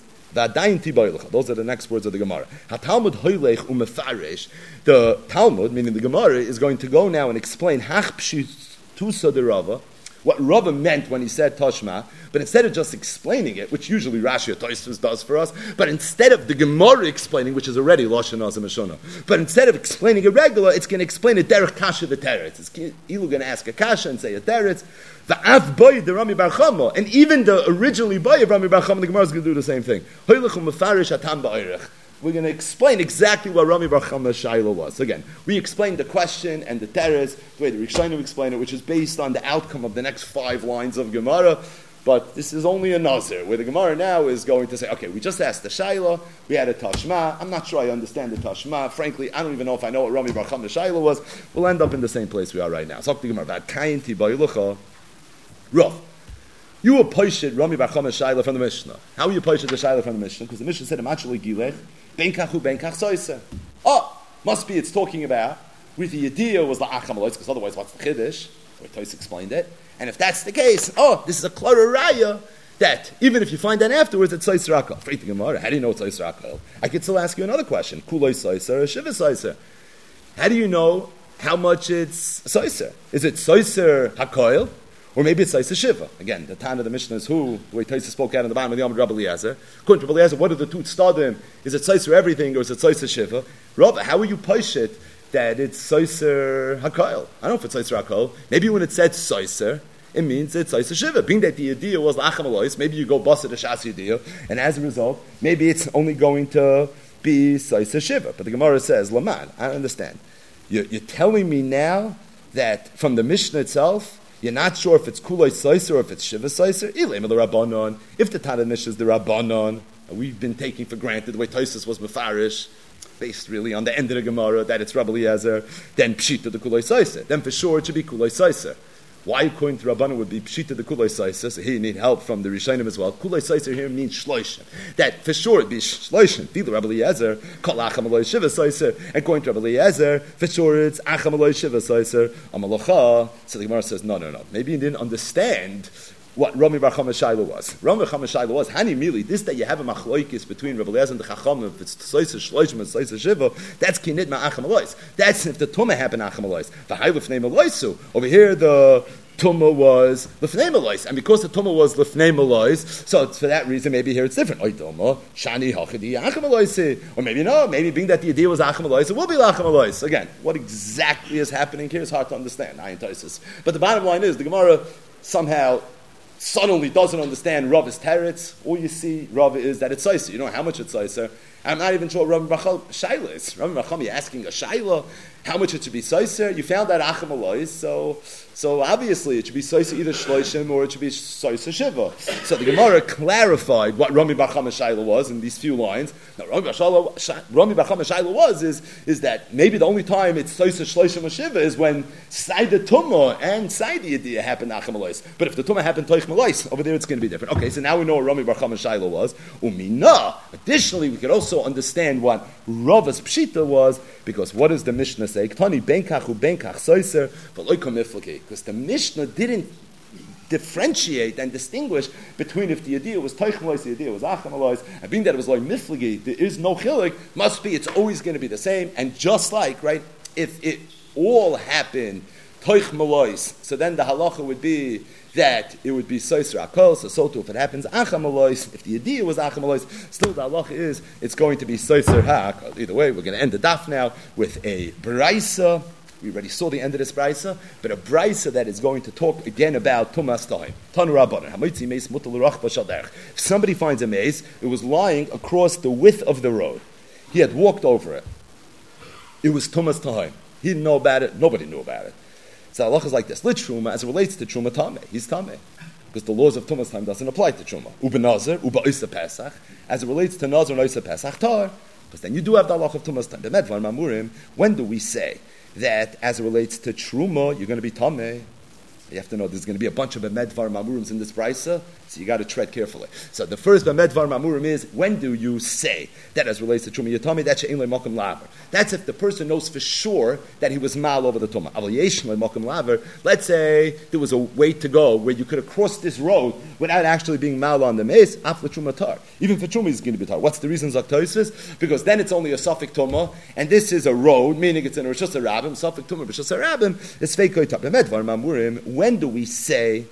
Those are the next words of the Gemara. HaTalmud hoylech u'mefarish. The Talmud, meaning the Gemara, is going to go now and explain hach pshitusa de Rava, what Rava meant when he said Tashma, but instead of just explaining it, which usually Rashi or Tosfos does for us, but instead of the Gemara explaining, which is already Lashon Nazar Mishona, but instead of explaining it regular, it's going to explain a derech kasha v'teretz. It's either going to ask a kasha and say a teretz, v'af boy the Rami Bar Chama, and even the originally boy of Rami Bar Chama, the Gemara is going to do the same thing. Hoylech u'mefarish atam ba'orech. We're going to explain exactly what Rami Bar Chama Shaila was. Again, we explained the question and the teretz, the way the Rishonim explain it, which is based on the outcome of the next 5 lines of Gemara. But this is only a nazir, where the Gemara now is going to say, okay, we just asked the Shaila, we had a Tashma, I'm not sure I understand the Tashma, frankly, I don't even know if I know what Rami Bar Chama Shaila was, we'll end up in the same place we are right now. So the Gemara, Rav, you were poished Rami Bar Chama Shaila from the Mishnah. How were you poished the Shaila from the Mishnah? Because the Mishnah said, Amachali Gilech, Ben kachu ben kach soise. Oh, must be it's talking about with the idea was the acham because otherwise what's the chiddush? So Tosfos explained it. And if that's the case, this is a clear raya that even if you find that afterwards, it's soiser akal. How do you know it's soiser akal? I could still ask you another question. Kuloi soiser or shiva soiser? How do you know how much it's soiser? Is it soiser hakoil? Or maybe it's Soiser Shiva. Again, the Tana of the Mishnah is who? The way Tosfos spoke out in the bottom of the Amud Rabbi Eliezer. According to Rabbi Eliezer, what are the two tzadim? Is it Soiser everything or is it Soiser Shiva? Rabbi, how are you poshit that it's Soiser Hakoil? I don't know if it's Soiser Hakoil. Maybe when it said Soiser, it means it's Soiser Shiva. Being that the idea was Lacham Alois, maybe you go bust it a Shas Yediyah, and as a result, maybe it's only going to be Soiser Shiva. But the Gemara says, Laman, I don't understand. You're telling me now that from the Mishnah itself, you're not sure if it's Kuloi Soiser or if it's Shiva Soiser. If the Tana Mishnah is the Rabbanon, we've been taking for granted the way Tosfos was Mefarish, based really on the end of the Gemara, that it's Rabbi Eliezer, then Pshita the Kuloi Soiser. Then for sure it should be Kuloi Soiser. Why according to Rabbanon would be Pshita the Kuloi Soiser? So here you need help from the Rishonim as well. Kuloi Soiser here means Shloishim. That for sure it'd be Shloishim. Dila Rabbi Eliezer, Kol Acham Aloi Shiva Soiser. And according to Rabbi Eliezer, for sure it's Acham Aloi Shiva Soiser, Amalocha. So the Gemara says, no. Maybe you didn't understand what Rami Bar Chama Shaila was. Rami Bar Chama Shaila was, Hani Mili, this that you have a machloikis between Rabbi Eliezer and the Chacham, if it's Soiser Shloishim and Soiser Shiva, that's Kinid Ma Acham Alois. That's if the Tumah happened Acham Alois. The Hailuf name Aloisu. Over here, the Tumah was Lefnei Malois. And because the Tumah was Lefnei Malois, so for that reason, maybe here it's different. Or maybe no, maybe being that the idea was Achem Malois, it will be Lachem Malois. Again, what exactly is happening here is hard to understand. But the bottom line is, the Gemara somehow suddenly doesn't understand Rav's teretz. All you see, Rav, is that it's Saiser. You know how much it's Saiser. I'm not even sure what Rav Rachel Shaila is. Rav Rachel, you're asking a Shaila, how much it should be Saiser. You found that Achem Alois, so obviously it should be Saiser either Shloishim or it should be Saiser Shiva. So the Gemara clarified what Rami Bar Chama Shaila was in these few lines. Now Rami Bar Chama Shaila is that maybe the only time it's Saiser Shloishim or Shiva is when Saida Tumah and Saida Yediyah happened Achem Alois. But if the Tumah happened Toich Malois, over there it's going to be different. Okay, so now we know what Rami Bar Chama Shaila was. Umina. Additionally, we could also understand what Rav's Pshita was, because what does the Mishnah say? Ktani benkach u benkach soiser v'loy komiflake. Because the Mishnah didn't differentiate and distinguish between if the idea was Toich Malois, the idea was Achem Malois, and being that it was like Miflage, there is no chilik, must be, it's always going to be the same. And just like, right, if it all happened Toich Malois, so then the halacha would be that it would be Soiser Akol, so too if it happens Achem Malois, if the idea was Achem Malois, still the halacha is it's going to be Soiser HaAkol. Either way, we're going to end the daf now with a Braisa. We already saw the end of this Braisa, but a Braisa that is going to talk again about Tumas Tahim. Tanu Rabbanan, Hamoitzi Meis Mutal L'Rach B'Shal Derech. If somebody finds a mace, it was lying across the width of the road. He had walked over it. It was Tumas Tahim. He didn't know about it. Nobody knew about it. So Allah is like this. Lit Truma, as it relates to Truma Tameh, he's Tameh. Because the laws of Tumas Tahim doesn't apply to Truma. Uba Nazir, Uba Isa Pesach, as it relates to Nazir and Isa Pesach, Tar. Because then you do have the Allah of Tumas Tahim. B'medvar Mamurim, when do we say that as it relates to Truma, you're going to be Tameh? You have to know there's going to be a bunch of B'medvar Mamurims in this Braisa, so you got to tread carefully. So the first B'medvar Mamurim is, when do you say that as relates to Truma Yatami? That's She'en Le'Mokum Laver. That's if the person knows for sure that he was mal over the Tumah. Aval Yesh Le'Mokum Laver. Let's say there was a way to go where you could have crossed this road without actually being mal on the mace. Af L'Truma Tar. Even for Truma, he's going to be tar. What's the reason Zaktoisis? Because then it's only a Safik Tumah, and this is a road, meaning it's in a Rosh Hashanah, Safik Tumah, Rosh Hashanah, it's Feikoi Tar. B'medvar Mamurim. When do we say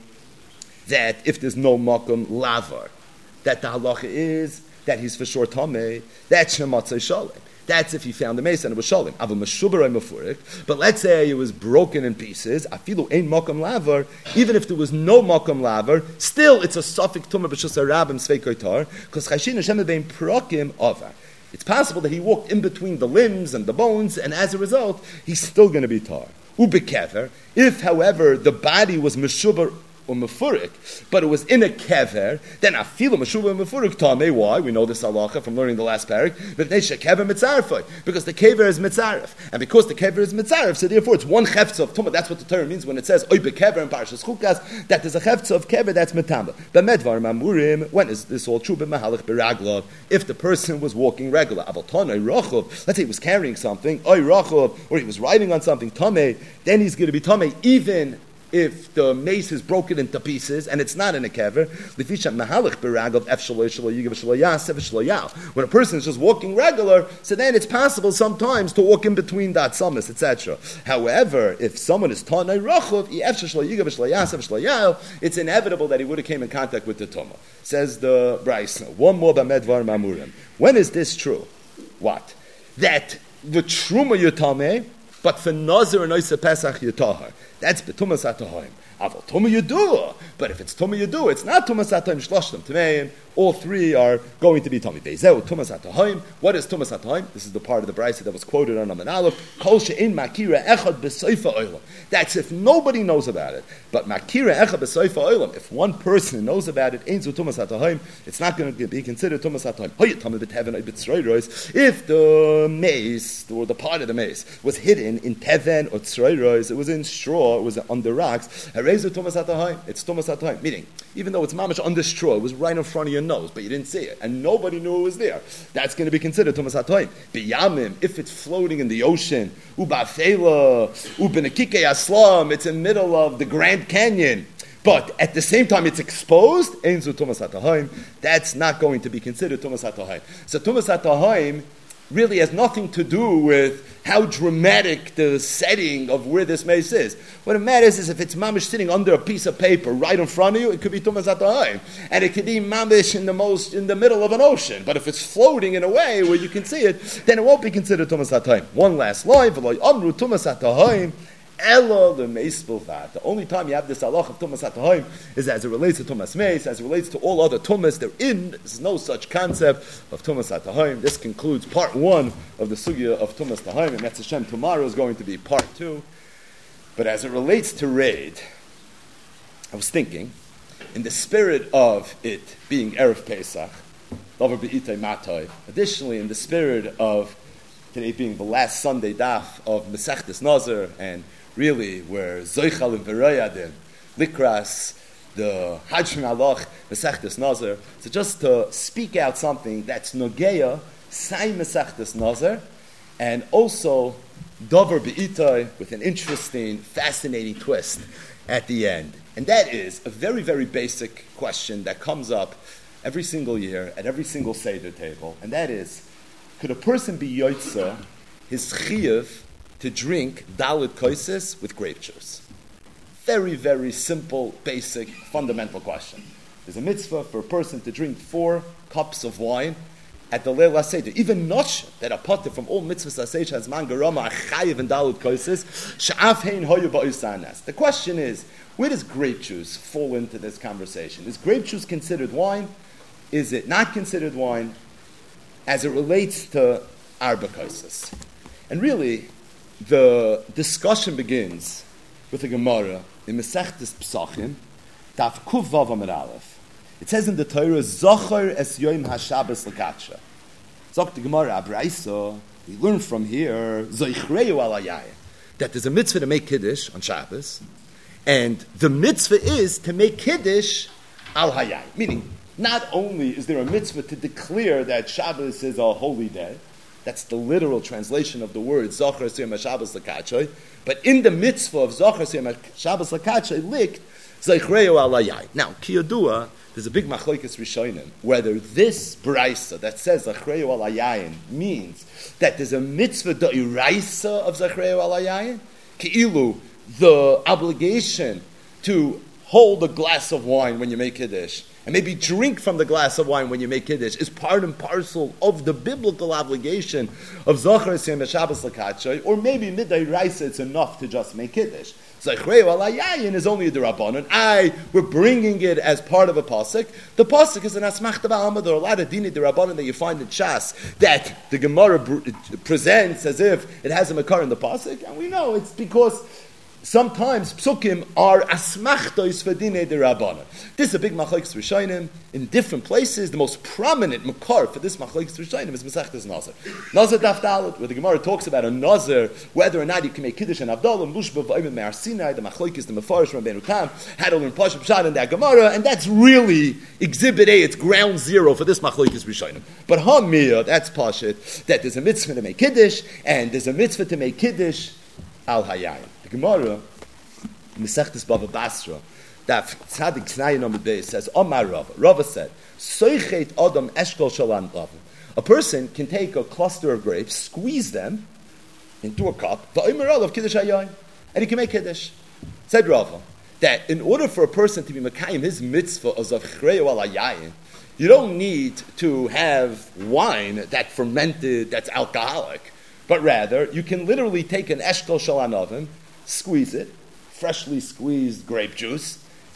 that if there's no makom lavar, that the halacha is that he's for sure tamei? That's shematzay shalem. That's if he found the mace and it was shalem. Aval meshubarei mefurik. But let's say it was broken in pieces. Afilu ein makom lavar. Even if there was no makom lavar, still it's a suffik tumah b'shus harabim sveikoy tar, because chashin Hashem bein prokim avar. It's possible that he walked in between the limbs and the bones, and as a result, he's still going to be tar. Ubekever. If, however, the body was meshubar or mefurik, but it was in a kever, then afilu meshubar mefurik tamei. Why? We know this halacha from learning the last parak. Because the kever is mitzaref, and because the kever is mitzaref, so therefore it's one chefza of tumah. That's what the Torah means when it says oy bekever in Parashas Chukas, that there's a chefza of kever that's mitamba. But medvar mamurim, when is this all true? B'mahalach b'raglav, if the person was walking regular, avalton oy rachov, let's say he was carrying something, oy rachov, or he was riding on something tamei, then he's going to be tamei even if the mace is broken into pieces and it's not in a kever. When a person is just walking regular, so then it's possible sometimes to walk in between that summits, etc. However, if someone is tanai rachov, it's inevitable that he would have came in contact with the tumah. Says the Braisa. One more b'medvar mamurim. When is this true? What? That the truma yutame, but for Nazir and Oisa Pesach Yitahar. That's B'tumas Atahim. Aval Tumah Yudu. But if it's Tumah Yudu, it's not Tumas Atahim Shloshtem Tameim. All three are going to be Tumah. Beizeu Tumas Atahim. What is Tumas Atahim? This is the part of the Braisa that was quoted on Aman Aleph. Kol she'in makira echad b'soifa oilam. That's if nobody knows about it. But makira echad b'soifa oilam. If one person knows about it, ain't zu Tumas Atahim. It's not going to be considered Tumas Atahim. If the mace or the part of the mace was hidden in teven or tzroiros, it was in straw, it was under rocks. It's Tumas Atahim. Meaning, even though it's mamash under straw, it was right in front of your nose, but you didn't see it, and nobody knew it was there. That's going to be considered Tumas Atahim. Biyamim, if it's floating in the ocean, ubafela, ubenekike aslam, it's in the middle of the Grand Canyon, but at the same time it's exposed, einzu Tumas Atahim. That's not going to be considered Tumas Atahim. So Tumas Atahim really has nothing to do with how dramatic the setting of where this mace is. What it matters is if it's mamish sitting under a piece of paper right in front of you, it could be tumas atahayim, and it could be mamish in the middle of an ocean. But if it's floating in a way where you can see it, then it won't be considered tumas atahayim. One last line: v'lo amru tumas atahayim. Ella the meis bilvad. The only time you have this halach of tumas atahayim is as it relates to tumas meis, as it relates to all other tumas. There's no such concept of tumas atahayim. This concludes part 1 of the sugya of tumas atahayim. And Metz Hashem, tomorrow is going to be part 2. But as it relates to raid, I was thinking, in the spirit of it being Erev Pesach, davar be'itay matay, additionally in the spirit of today being the last Sunday daf of Masechtas Nazir, and really we're Zoichal and V'royadim, Likras, the Hajj Malach, Masechtas Nazir. So just to speak out something that's Nogeya, Sai Masechtas Nazir, and also Dover Be'itai with an interesting, fascinating twist at the end. And that is a very, very basic question that comes up every single year at every single Seder table, and that is, could a person be yoitza his chiyuv to drink dalit koises with grape juice? Very, very simple, basic, fundamental question. There's a mitzvah for a person to drink 4 cups of wine at the Leil HaSeder. Even nosh that are potter from all mitzvahs HaSeder has man garama achayiv and dalit koises sha'af hein hoyu ba'usanas. The question is, where does grape juice fall into this conversation? Is grape juice considered wine? Is it not considered wine? As it relates to arba koises. And really, the discussion begins with the Gemara in Masechtas Pesachim, Daf Kuv Vav Amud Aleph. It says in the Torah, Zocher es Yom HaShabbos L'Katsha. Zok the Gemara Abraisa, we learn from here, Zoichreu al Hayayim, that there's a mitzvah to make Kiddush on Shabbos, and the mitzvah is to make Kiddush al Hayayim, meaning not only is there a mitzvah to declare that Shabbos is a holy day, that's the literal translation of the word Zocher es Yom HaShabbos L'Katsha, but in the mitzvah of Zocher es Yom HaShabbos L'Katsha, likt Zoichreu al Hayayim. Now, Kiyodua, there's a big machlokes rishonim whether this brisa that says Zachreu al Hayayim means that there's a mitzvah d'iraisa of Zachreu al Hayayim, Ki'ilu, the obligation to hold a glass of wine when you make Kiddush, and maybe drink from the glass of wine when you make Kiddush, is part and parcel of the biblical obligation of Zocher es Yom HaShabbos L'Katsha, or maybe mid'iraisa it's enough to just make Kiddush. Zachreu al Hayayim is only a derabanan. We're bringing it as part of a pasuk. The pasuk is an asmachta ba'alma. There are a lot of dini derabanan that you find in Shas that the Gemara presents as if it has a makar in the pasuk, and we know it's because sometimes psukim are asmachtos for dinei derabanan. This is a big machlokes rishonim in different places. The most prominent makar for this machlokes rishonim is Masechtas Nazir. Nazir Daf Dalet, where the Gemara talks about a Nazir, whether or not you can make Kiddush and Avdallah, and Mushba v'Omer Me'ar Sinai, the machlokes, the Mefarish Rabbeinu Tam, had to learn Pashup Pshat in that Gemara, and that's really Exhibit A, it's ground zero for this machlokes rishonim. But Hamiyah, that's Pashut, that there's a mitzvah to make Kiddush, and there's a mitzvah to make Kiddush al Hayayim. Gemara, Masechtas Bava Basra, Daf Tzadik Tznayin Amud Beis says, Omar Rava. Rava said, Soichet Adam Eshkol Shalan Rava. A person can take a cluster of grapes, squeeze them into a cup, va'omer olav Kiddush Hayayim, and he can make Kiddush. Said Rava, that in order for a person to be Mekayim his mitzvah of Zachreu al Hayayim, you don't need to have wine that's fermented, that's alcoholic, but rather you can literally take an Eshkol Shalan Oven, squeeze it, freshly squeezed grape juice,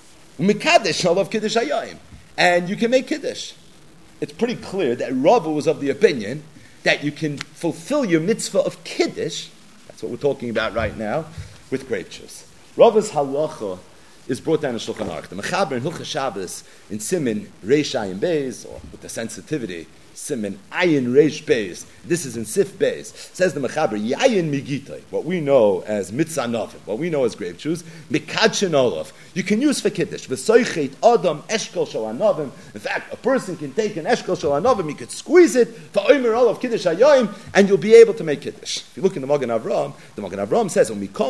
Mikadesh olav Kiddush Hayayim, and you can make Kiddush. It's pretty clear that Rava was of the opinion that you can fulfill your mitzvah of Kiddush, that's what we're talking about right now, with grape juice. Rava's halacha is brought down in Shulchan Aruch. The Mechaber in Hilchos Shabbos in Siman Reish Ayin Beis, or with the sensitivity, Siman Ayin Reish Beis, this is in Sif Beis, says the Mechaber, Yayin Migitay, what we know as Mitzah Novim, what we know as grape juice, Mikadchen Olav, you can use for Kiddush, V'soichet Adam Eshkol Shal Anovim, in fact, a person can take an Eshkol Shal Anovim, he could squeeze it, V'omer Olav Kiddush Hayayim, and you'll be able to make Kiddush. If you look in the Magen Avraham says,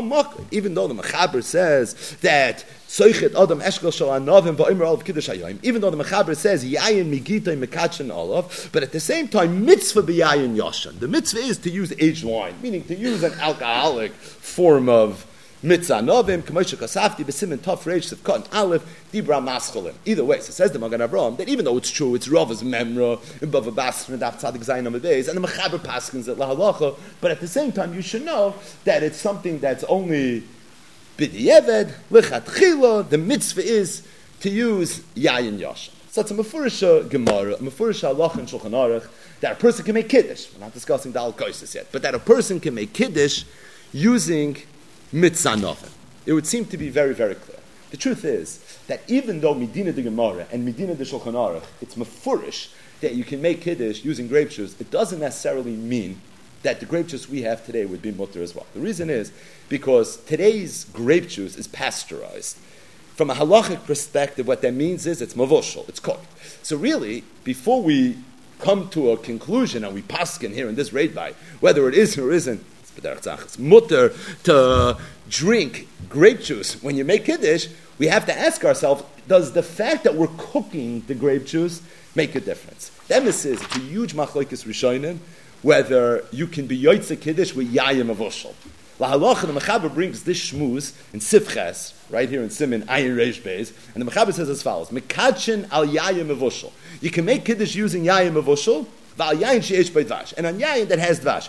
even though the Mechaber says that Soichet Adam Eshkol Shal Anovim, V'omer Olav Kiddush Hayayim, even though the Mechaber says, Yayin Migitay Mikadchen Olav, But at the same time, mitzvah b'yayin yashan. The mitzvah is to use aged wine, meaning to use an alcoholic form of mitzvah novim, k'moshe kasafti, b'simin tov reish sivkot aleph, dibra mascholim. Either way, so says the Magen Avraham, that even though it's true, it's Rav's memra, in Bava Basra, and Daf Tzadik Zayin Amud Beis, and the Mechaber paskins at lahalacha, but at the same time, you should know that it's something that's only b'di'eved, lichatchila, the mitzvah is to use yayin yashan. So it's a mefurisha Gemara, a mefurisha halacha in Shulchan Aruch, that a person can make kiddush. We're not discussing the al-koisis yet, but that a person can make kiddush using mitzvah novim. It would seem to be very, very clear. The truth is that even though Medina de Gemara and Medina de Shulchan Aruch, it's mefurish that you can make kiddush using grape juice, it doesn't necessarily mean that the grape juice we have today would be mutter as well. The reason is because today's grape juice is pasteurized. From a halachic perspective, what that means is it's mavoshel, it's cooked. So really, before we come to a conclusion and we paskin here in this rabbi, whether it is or isn't, it's mutter to drink grape juice when you make kiddush, we have to ask ourselves, does the fact that we're cooking the grape juice make a difference? The emes is, it's a huge machlokes rishonim, whether you can be yotzei kiddush with yayim avoshel. La halacha, the Mechaber brings this shmuz in Sifches, right here in Simin, Ayin Reish Beis, and the Mechaber says as follows, Mekadchen al yayim avoshel. You can make kiddush using yayim avoshel, and on yayin that has dvash.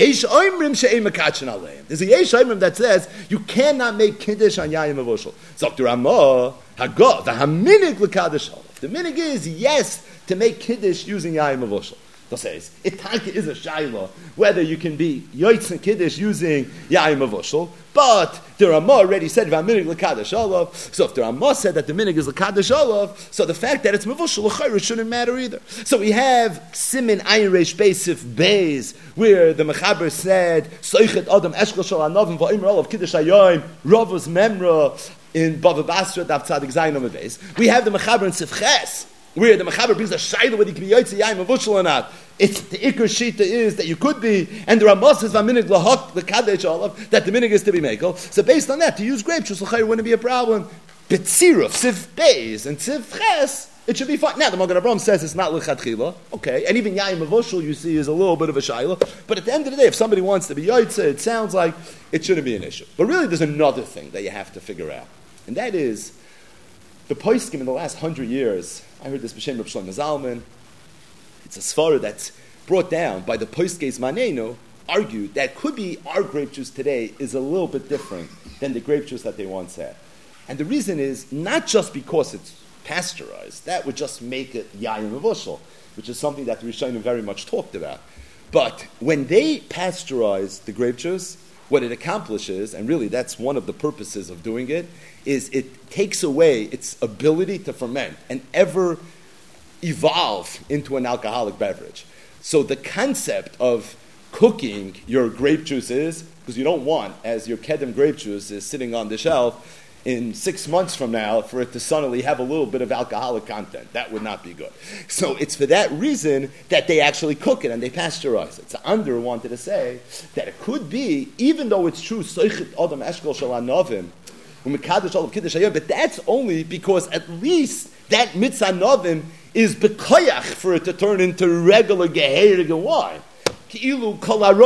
There's a yesh oimrim that says you cannot make kiddush on yayin avoshel. Dr. Ramah, the haminig l'kadosh olav. The minig is yes to make kiddush using yayin avoshel. That says it is a shayla whether you can be yoitz and kiddush using yayin avoshel. But the Ramah already said v'aminig l'kadosh olav. So if the Ramah said that the minig is l'kadosh olav, so the fact that it's mevushel l'chayr shouldn't matter either. So we have Simin Ayin Reish Beis Beis where the Mechaber said soichet adam eshkol shel anavim va'imr olav kiddush hayoim Ravos memra in Bava Basra Daf Tzadik Zayin Amud Beis. We have the Mechaber in Sifches where the Mechaber brings a shayla whether you can be yotzei yayin mevushel or not. It's the ikar shita is that you could be, and the Ramah says v'aminig lahok the kadesh olav that the minig is to be mekel. So based on that, to use grape juice l'chayr wouldn't be a problem. But tziruf, siv beis, and siv ches, it should be fine. Now the Magen Avraham says it's not l'chadchila, okay, and even yayin mevushel you see is a little bit of a shayla. But at the end of the day, if somebody wants to be yotzei, it sounds like it shouldn't be an issue. But really, there's another thing that you have to figure out, and that is the poskim in the last 100 years. I heard this b'shem Reb Shlomo Zalman. It's a svara that's brought down by the Postkes Manenu, argued that could be our grape juice today is a little bit different than the grape juice that they once had. And the reason is not just because it's pasteurized. That would just make it yayin mevushel, which is something that the Rishonim very much talked about. But when they pasteurize the grape juice, what it accomplishes, and really that's one of the purposes of doing it, is it takes away its ability to ferment and ever evolve into an alcoholic beverage. So the concept of cooking your grape juice is, because you don't want, as your Kedem grape juice is sitting on the shelf, in 6 months from now, for it to suddenly have a little bit of alcoholic content. That would not be good. So it's for that reason that they actually cook it and they pasteurize it. So Under wanted to say that it could be, even though it's true, but that's only because at least that mitzvah novim is bekoyach for it to turn into regular geherige wine. But if you're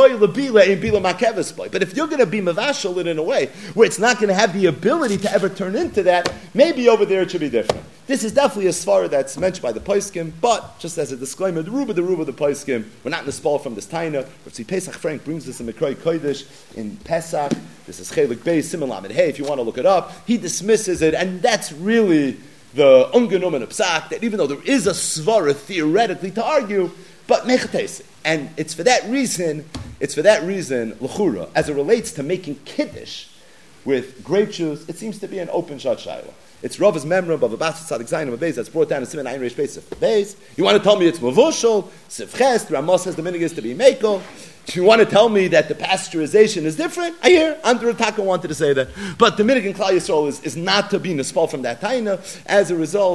going to be mavashal it in a way where it's not going to have the ability to ever turn into that, maybe over there it should be different. This is definitely a svara that's mentioned by the Poskim, but just as a disclaimer, the Ruba of the Poskim, we're not in the spall from this Taina. Rav Pesach Frank brings this in Mekroi Kodesh in Pesach. This is Chelik Beis, Simon Lamed. Hey, if you want to look it up, he dismisses it, and that's really the ungenom and psak, that even though there is a svara theoretically to argue, but mechatesi. And it's for that reason, l'chura, as it relates to making kiddush with grape juice, it seems to be an open shot shayla. It's Rav's memra of a Bas Tzadik Zayin Beis that's brought down in Siman Ayin Reish Beis. You want to tell me it's mevushel, sivches, the Ramah says the minig is to be mekel. You want to tell me that the pasteurization is different? I hear Andrew Taka wanted to say that. But the minig in Klal Yisrael is not to be nispal from that taina. As a result,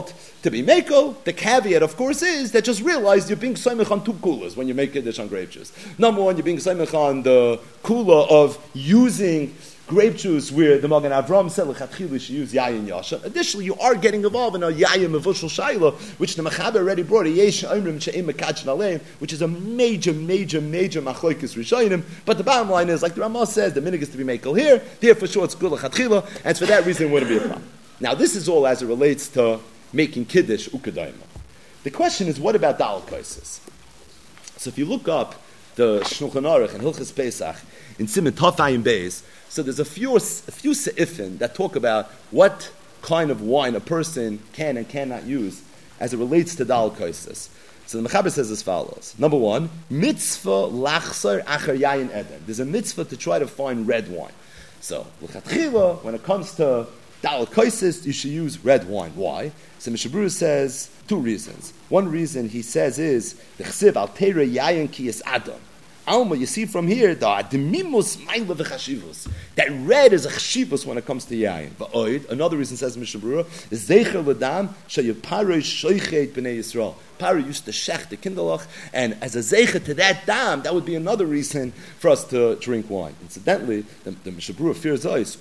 to be Mekel. The caveat, of course, is that just realize you're being Soymech on two kulas when you make Kiddush on grape juice. Number one, you're being Soymech on the kula of using grape juice where the Magen Avram said lechatchila should use yayin yasha. Additionally, you are getting involved in a yayin mevushal shayla, which the Mechaber already brought a yesh oimrim she'im mekachin aleim, which is a major machlokes rishonim. But the bottom line is, like the Ramah says, the minig is to be mekel here. Therefore, sure, it's good lechatchila, and for that reason, it wouldn't be a problem. Now, this is all as it relates to making kiddush ukadayma. The question is, what about dal kaisis? So, if you look up the Shulchan Aruch and Hilchas Pesach in Siman Taf Ayin Beis, so there's a few se'ifin that talk about what kind of wine a person can and cannot use as it relates to dal kaisis. So the Mechaber says as follows. Number one, mitzvah lachsar acher yayin eden. There's a mitzvah to try to find red wine. So, l'chatchila, when it comes to dal kaisis, you should use red wine. Why? So Mishnah Berurah says two reasons. One reason he says is, the chsiv al teira yayin ki es adam. Alma, you see from here, that red is a chashivus when it comes to yayin. But another reason says Mishnah Berurah is zeicher l'dam sheyaparoi shoichet b'nei Yisrael. Paro used to shech the kindalach, and as a zeicher to that dam, that would be another reason for us to drink wine. Incidentally, the Mishnah Berurah fears us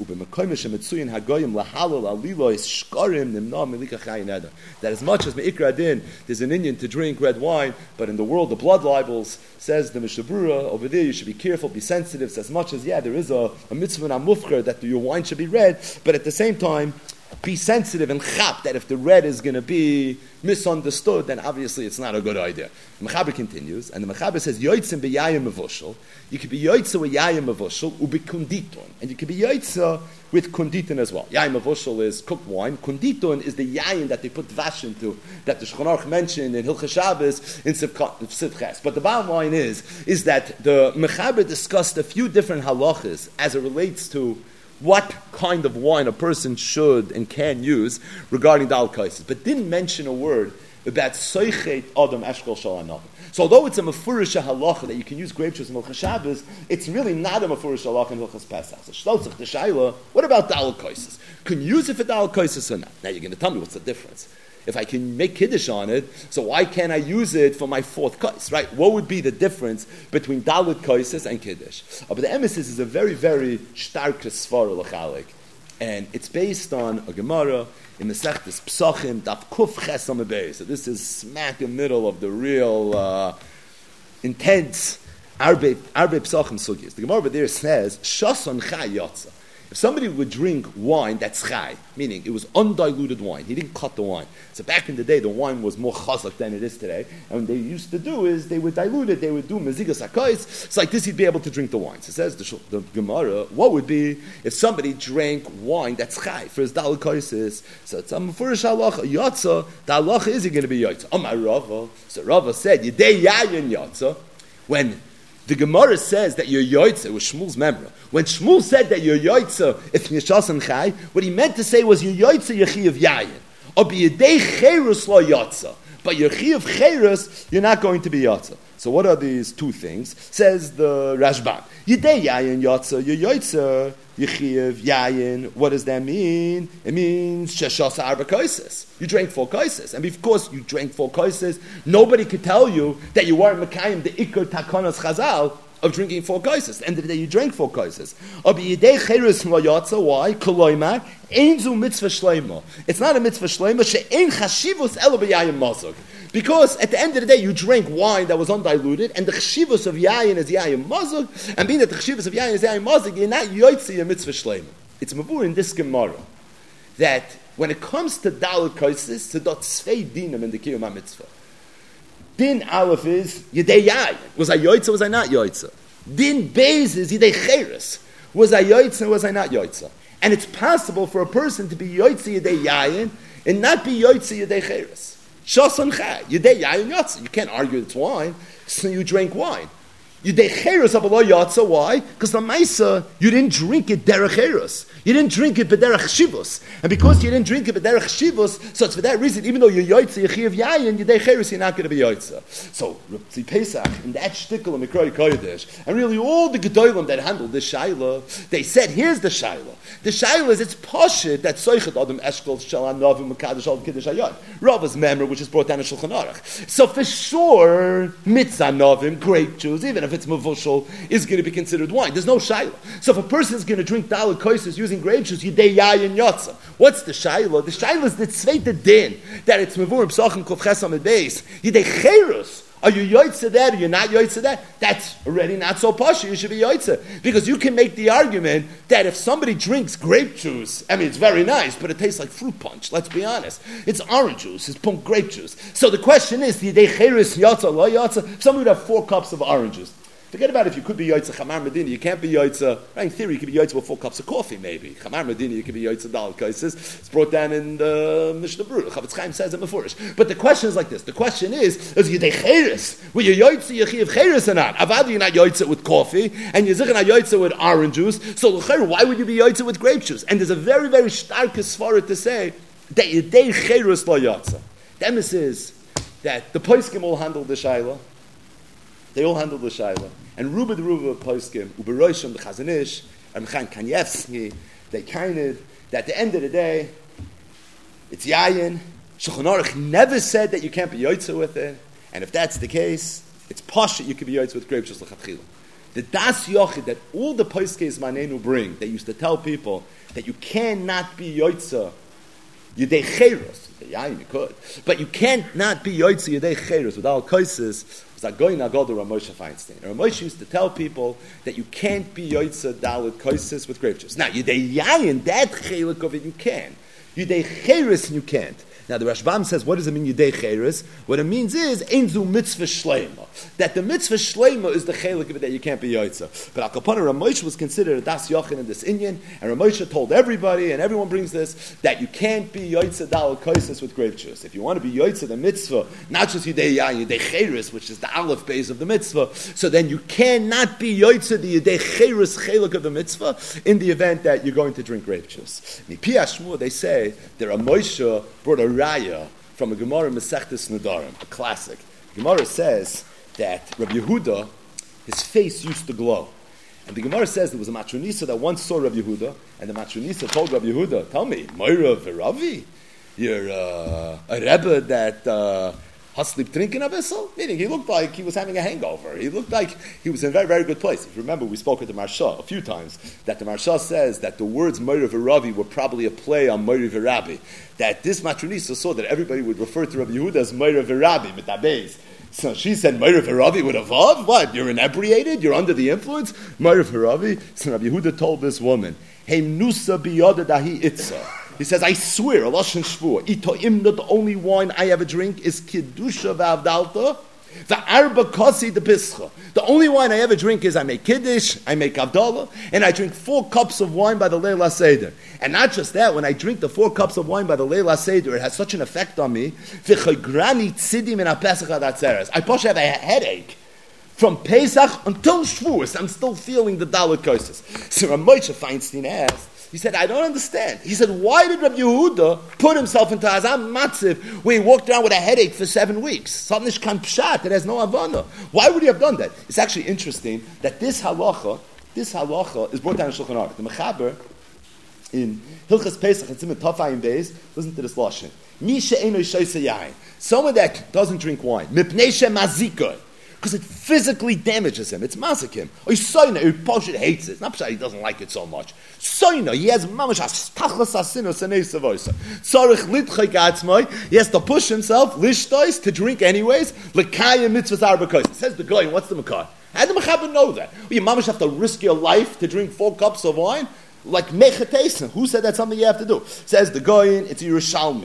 that as much as meikra din, there's an Indian to drink red wine, but in the world of blood libels, says the Mishnah Berurah, over there you should be careful, be sensitive. So as much as there is a mitzvah and a mufcher that your wine should be red, but at the same time, be sensitive and chap that if the red is going to be misunderstood, then obviously it's not a good idea. The Mechaber continues, and the Mechaber says, Yoitzim b'yayim mevushel. You could be yoitza with yayim mevushel, ubi kunditon. And you could be yoitza with kunditon as well. Yayim mevushel is cooked wine. Kunditon is the yayin that they put dvash into, that the Shulchan Aruch mentioned in Hilchas Shabbos in Sivches. But the bottom line is that the Mechaber discussed a few different halachas as it relates to what kind of wine a person should and can use regarding dal kaisis, but didn't mention a word about soichet adam eshkol shalanah. So although it's a mefurish halacha that you can use grape juice in Hilchas Shabbos, it's really not a mefurish halacha in Hilchas Pesach. So shlotzach the shaila, what about dal kaisis? Can you use it for dal kaisis or not? Now you're going to tell me what's the difference. If I can make kiddush on it, so why can't I use it for my fourth kais, right? What would be the difference between dalit kaises and kiddush? But the emesis is a very, very stark svara l'chalik. And it's based on a Gemara in Masechtas Psachim, Daf Kuf Ches Amud Beis. So this is smack in the middle of the real intense Arbe Psachim sugyas. The Gemara over there says, Shason Chai Yotza. If somebody would drink wine that's chai, meaning it was undiluted wine, he didn't cut the wine. So back in the day, the wine was more chazak than it is today. And what they used to do is they would dilute it, they would do mezigas hakais. So like this, he'd be able to drink the wine. So it says the Gemara, what would be if somebody drank wine that's chai for his dalal kaisis? So it's a mefurish halacha, yatza, the halacha is he going to be yatza? Amar Rava. So Rava said, Yedei yayin yatza, when the Gemara says that you're yoitza, it was Shmuel's memra. When Shmuel said that you're yoitza, it's nishas and chai, what he meant to say was you're yoitza yechi of yayin. Or be yedei cherus lo yotza. But your chi of cherus, you're not going to be yotza. So what are these two things? Says the Rashban. Yedei yayin yotza, you're yoitza, yechi of yayin. What does that mean? It means sheshas arba kaisis. You drank 4 kaisis. And of course, you drank 4 kaisis. Nobody could tell you that you weren't mekayim the ikar takanas chazal of drinking 4 kaisis. At the end of the day, you drank 4 kaisis. Why? It's not a mitzvah shleima. Because at the end of the day, you drank wine that was undiluted, and the chshivus of yayin is yayin mazug, and being that the chshivus of yayin is yayin mazug, you're not yoitzi a mitzvah shleima. It's mavur in this Gemara that when it comes to dalit kaisis, to dot svei dinam in the kiyum mitzvah. Din aleph is yedei yayin. Was I yoitza? Was I not yoitza? Din beis is yedei cheres. Was I yoitza? Was I not yoitza? And it's possible for a person to be yoitza yedei yayin and not be yoitza yedei cheres. Shason chai yedei yayin yotza. You can't argue it's wine, so you drank wine. Yidei Cheirus Avalo Yatsa. Why? Because the Maisa, you didn't drink it derech Cheirus. You didn't drink it b'derech Shivus. And because you didn't drink it b'derech Shivus, so it's for that reason, even though you're Yotza, Yechiv Yayin, Yidei Cheirus, you're not going to be Yotza. So, Rebbe Pesach, in that shtickle of Mikroi Kodesh, and really all the Gedolim that handled this Shaila, they said, here's the Shaila. The Shaila is, it's Pashit that Soichet Adam Eshkol Shalan Novim Mekadosh Al Kiddush Hayad. Rava's member, which is brought down in Shulchan Aruch. So for sure, Mitzah Novim, grape juice, even if it's Mavushal, is going to be considered wine. There's no Shaila. So if a person is going to drink Dalit Koises using grape juice, Yidei Yayin Yotza. What's the Shaila? The Shaila is the Tzveite Din, that it's Mevurim Psachim Kov Chesam Beis. Yidei Cheirus. Are you yoitza that or you're not yoitza that? That's already not so pasha. You should be yoitza. Because you can make the argument that if somebody drinks grape juice, I mean, it's very nice, but it tastes like fruit punch. Let's be honest. It's orange juice. It's punk grape juice. So the question is, yidei cheirus yotza lo yotza? If somebody would have 4 cups of orange juice, forget about if you could be Yoitza Chamar Medina. You can't be Yoitza. Right, in theory, you could be Yoitza with 4 cups of coffee, maybe. Chamar Medina, you could be Yoitza Dal Kaisis. It's brought down in the Mishnah Berurah. Chavetz Chaim says it before. But the question is like this. The question is Yidei Cheirus. Were you Yoitza Yechiv Cheirus or not? Avad, you're not Yoitza with coffee, and you're not Yoitza with orange juice. So, why would you be Yoitza with grape juice? And there's a very, very stark svara to say that Yidei Cheirus lo Yotza. The emes is that the Poskim all handle the Shaila. They all handle the Shaila. And Ruba the Ruba Poskim, Uberoishim, the Chazon Ish, and Chaim Kanievsky, they kind of, that at the end of the day, it's Yayin. Shulchan Aruch never said that you can't be Yoitza with it. And if that's the case, it's posh that you can be Yoitza with grape juice l'chatchila. The Das Yochid that all the Poskes Manenu bring, they used to tell people that you cannot be Yoitza Yidei Cheirus. Yayin, you could. But you can't not be Yoitza Yidei Cheirus without Koises. Going to go to Ramosha Feinstein. Ramosha used to tell people that you can't be Yoitza Dalit Koisis with grape juice. Now, Yidei Yayin, that chelik of it, you can. Yidei Cheirus, you can't. Now, the Rashbam says, what does it mean, Yidei Cheirus? What it means is, Einzu Mitzvah Shleima. That the Mitzvah Shleima is the chelik of it that you can't be Yoitza. But Al Kapana, Ramosha was considered a Das Yochin in this Inyan, and Ramosha told everybody, and everyone brings this, that you can't be Yoitza Dalit Koisis with grape juice. If you want to be Yoitza the Mitzvah, not just Yidei Yayin, Yidei Cheirus, which is the Aleph base of the Mitzvah, so then you cannot be Yoitza the Yidei Cheirus chelik of the Mitzvah in the event that you're going to drink grape juice. Mipi Hashmua, they say, that Ramosha brought a raya from a Gemara Masechtas Nedarim, a classic. Gemara says that Rabbi Yehuda, his face used to glow. And the Gemara says there was a Matronisa that once saw Rabbi Yehuda, and the Matronisa told Rabbi Yehuda, tell me, Moira Veravi, you're a Rebbe that has sleep drinking a vessel? Meaning he looked like he was having a hangover. He looked like he was in a very, very good place. If you remember, we spoke at the Marsha a few times, that the Marsha says that the words Moira Veravi were probably a play on Moira Verabi. That this Matronisa saw that everybody would refer to Rabbi Yehuda as Moira Verabi, Mitabez. So she said, Moira Veravi with a vav? What? You're inebriated? You're under the influence? Moira Veravi? So Rabbi Yehuda told this woman, Heim nusa biyoda dahi itza. He says, I swear, Allah Shvur, ito imna, the only wine I ever drink is Kiddusha v'avdalta, the arba kosi de pischa. The only wine I ever drink is I make Kiddush, I make Avdallah, and I drink 4 cups of wine by the Leila Seder. And not just that, when I drink the 4 cups of wine by the Leila Seder, it has such an effect on me. I push have a headache. From Pesach until Shavuos, I'm still feeling the Dalit Kosis. So Ramosha Feinstein asked, he said, I don't understand. He said, why did Rabbi Yehuda put himself into Azam Matziv where he walked around with a headache for 7 weeks? Something kan pshat that has no Havana. Why would he have done that? It's actually interesting that this halacha is brought down in Shulchan Aruch. The Mechaber in Hilchas Pesach and Siman Tafayim Beis, listen to this lashon. Misha eno shoyse yain. Someone that doesn't drink wine. Mipnei shemazikah. Because it physically damages him. It's masakim. Or Soina, Poshet hates it. It's not because he doesn't like it so much. Soina, he has mamash astachlas asinu sanei savoisa. Tzarich litchek atzmai. He has to push himself, lishtois, to drink anyways. Lekayim mitzvahs arba kois. Says the guy, what's the makar? How did the mechaber know that? Well, you mamash have to risk your life to drink 4 cups of wine? Like mechatesim. Who said that's something you have to do? Says the guy, it's Yerushalmi.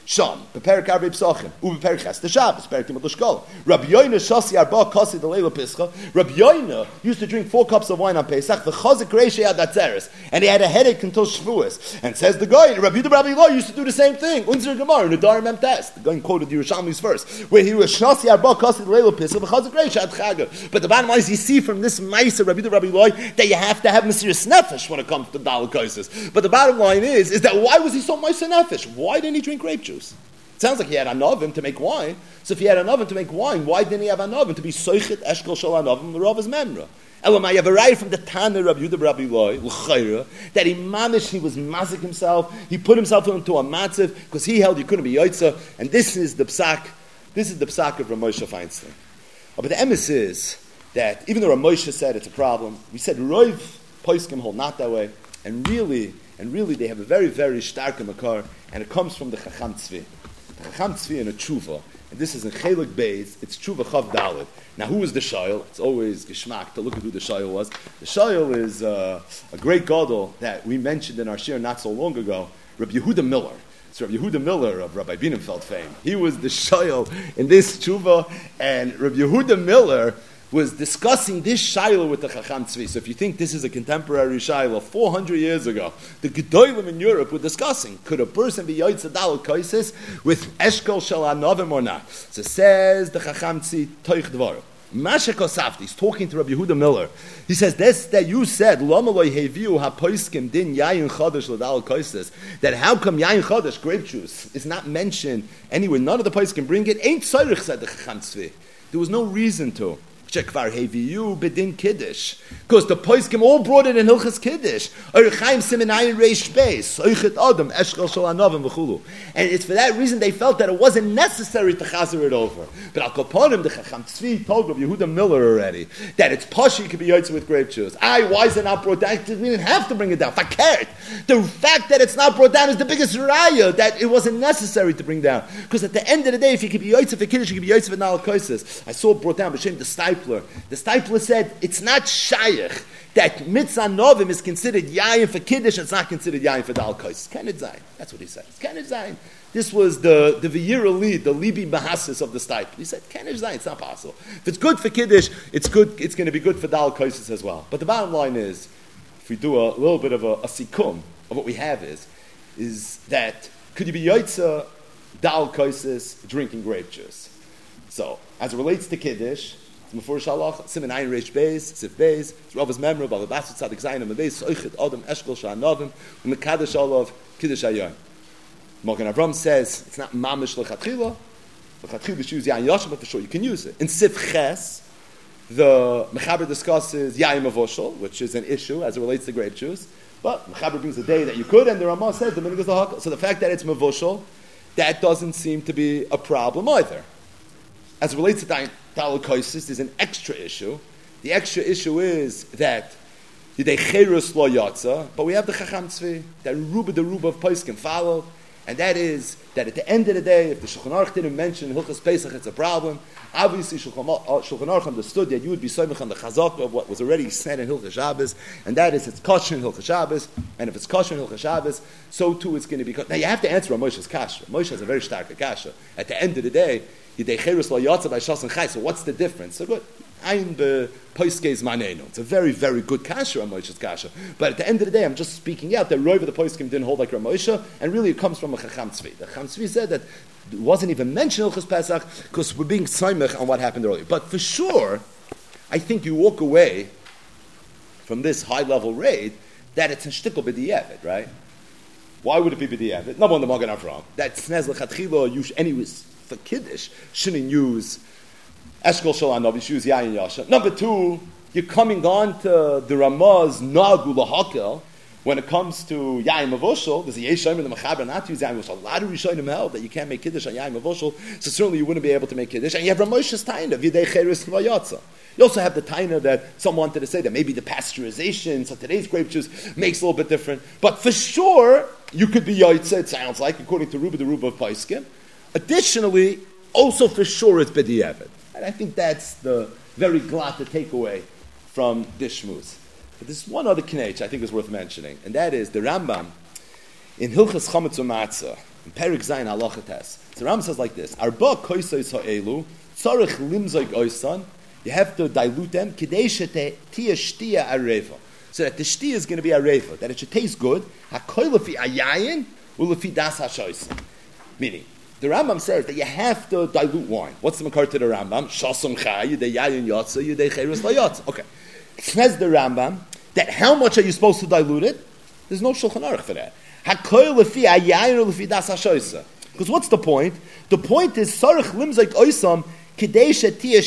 Sham, Beperek Arvei Psachim, Ubeperek Ches Shabbos, Beperek Gimel Shkol. Rabbi Yoina Shasi Arba Kasi the Leila Pischa. Rabbi Yoina used to drink 4 cups of wine on Pesach. The Chazik Reishi had Datzeres, and he had a headache until Shavuos. And says the guy, Rabbi Yehuda Rabbi Eloi used to do the same thing. Unzer Gemara in the Darim Memtes. The guy quoted the Yerushalmi's verse, where he was Shasi Arba Kasi the Leila Pischa. The Chazik Reishi had Chaga. But the bottom line is, you see from this Ma'aser Rabbi Yehuda Rabbi Eloi that you have to have Mesiras Nefesh when it comes to Dal Kaisis. But the bottom line is that why was he so Ma'aser Nefesh? Why didn't he drink grape juice? It sounds like he had an oven to make wine. So if he had an oven to make wine, why didn't he have an oven to be soichet eshkol shel an oven the Rav's memra? Elamai, you have a right from the Tana Rabbi Yehuda Rabbi Eloi l'chayra that he was mazik himself. He put himself into a matziv because he held you couldn't be yotza. And this is the psak. This is the psak of Rav Moshe Feinstein. But the emes is that even though Rav Moshe said it's a problem, we said Rov Poskim hold not that way, and really they have a very, very stark makar, and it comes from the Chacham Tzvi. The Chacham Tzvi in a tshuva, and this is in Chelik Beis, it's tshuva Chav Dalet. Now who was the shayil? It's always geschmack to look at who the shayil was. The shayil is a great gadol that we mentioned in our shir not so long ago, Rabbi Yehuda Miller. So Rabbi Yehuda Miller of Rabbi Bienenfeld fame. He was the shayil in this tshuva, and Rabbi Yehuda Miller was discussing this shayla with the Chacham Tzvi. So if you think this is a contemporary shayla, 400 years ago, the Gedolim in Europe were discussing, could a person be Yotzei Daled Kaisis with Eshkol Shel Anovim or not? So says the Chacham Tzvi, Toich Dvar. Masha Kosafti, he's talking to Rabbi Yehuda Miller. He says, this that you said, Lama Lo Yeheviu HaPoiskim Din Yayin Chodesh L'Daled Kaisis, that how come Yayin Chodesh, grape juice, is not mentioned anywhere, none of the Poiskim bring it, ain't Tzorich, said the Chacham Tzvi. There was no reason to. Because the Poskim all brought it in Hilchas Kiddush. And it's for that reason they felt that it wasn't necessary to chazer it over. But Al Kaponim, the Chacham Tzvi told Rabbi Yehuda Miller already that it's Pashi could be yotze with grape juice. Why is it not brought down? We didn't have to bring it down. Fakert. The fact that it's not brought down is the biggest raya that it wasn't necessary to bring down. Because at the end of the day, if you could be yotze for Kiddush, you could be yotze for Nal Koises. I saw it brought down B'Shem the Stipler. The Stipler said it's not shayach that mitzvah novim is considered yayin for kiddush. It's not considered yayin for dal kos. It's Kenneth Zayin. That's what he said. It's Kenneth Zayin. This was the v'yira lead, the libi bahasis of the Stipler. He said Kenneth Zayin. It's not possible. If it's good for kiddush, it's good. It's going to be good for dal kos as well. But the bottom line is, if we do a little bit of a sikum of what we have is that could you be yotze dal kos drinking grape juice? So as it relates to kiddush. Before Shalach, Simen Ayin Reish Beis, Sif Beis, Rav's Memra, Balabasut Tzadik Zayin, and Beis, Soichet Adam Eshkol Sha'anovim, and Mekadosh Olav Kiddush Hayon. Morgan Avram says it's not mamish lechatchila. Lechatchila shoes yayin yashim, but for sure you can use it. In Sif Ches, the Mechaber discusses yayin mavoshel, which is an issue as it relates to grape juice. But Mechaber brings a day that you could, and the Ramah says the minhag is the hakol. So the fact that it's mavoshel, that doesn't seem to be a problem either. As it relates to Daled Kaisis, there's an extra issue. The extra issue is that Yidei Cherus Lo Yatza, but we have the Chacham Tzvi, that the Ruba of Poskim followed, and that is that at the end of the day, if the Shulchan Aruch didn't mention Hilchas Pesach, it's a problem. Obviously, Shulchan Aruch understood that you would be soymech on the chazak of what was already said in Hilchas Shabbos, and that is it's kosher in Hilchas Shabbos, and if it's kosher in Hilchas Shabbos, so too it's going to be kosher. Now you have to answer Moshe's kasha. Moshe has a very stark kasha. At the end of the day, so what's the difference? So good. It's a very, very good kasha, Moshe's kasha. But at the end of the day, I'm just speaking out that Rov of the Poskim didn't hold like Ramosha, and really it comes from a Chacham Tzvi. The Chacham Tzvi said that it wasn't even mentioned Hilchos Pesach because we're being soymech on what happened earlier. But for sure, I think you walk away from this high-level raid that it's in shtickle b'di'evet, right? Why would it be b'di'evet? Number one, the Magen Avraham. That snez l'chatchila, you anyways, for Kiddush, shouldn't use Eshkol Shel Anov, you should use Yayin Yasha. Number two, you're coming on to the Ramah's Nagu L'Hakel. When it comes to Yayin Mavoshel, there's a Yeshayim in the Mechaber not to use Yayin Mavoshel. A lot of Rishonim held that you can't make Kiddush on Yayin Mavoshel, so certainly you wouldn't be able to make Kiddush. And you have Ramosha's Taina, V'yidei Cheres V'yatza. You also have the Taina that some wanted to say that maybe the pasteurization, so today's grape juice, makes a little bit different. But for sure, you could be Yaitza, it sounds like, according to the Ruba of Paiskim. Additionally, also for sure it's B'di'evet. And I think that's the very glad to takeaway from this shmuz. But there's one other kinech I think is worth mentioning, and that is the Rambam in Hilchas Chametz U'Matzah. In Perik Zayin Halacha Tes. So Rambam says like this: Arba koisos ha'elu tzarich limzoik oisan. You have to dilute them kidei shetia shtia areva, so that the shtia is going to be areva, that it should taste good. Hakoy lefi ayayin ulefi das hashoisin. Meaning, the Rambam says that you have to dilute wine. What's the makar to the Rambam? Shasam chay yudei yayin yotza yudei cheres la yotza. Okay, says the Rambam that how much are you supposed to dilute it? There's no Shulchan Aruch for that. Hakoy lefi ayayin ulefi das hashoisin. Because what's the point? The point is sarich limzoik oisam. We want that the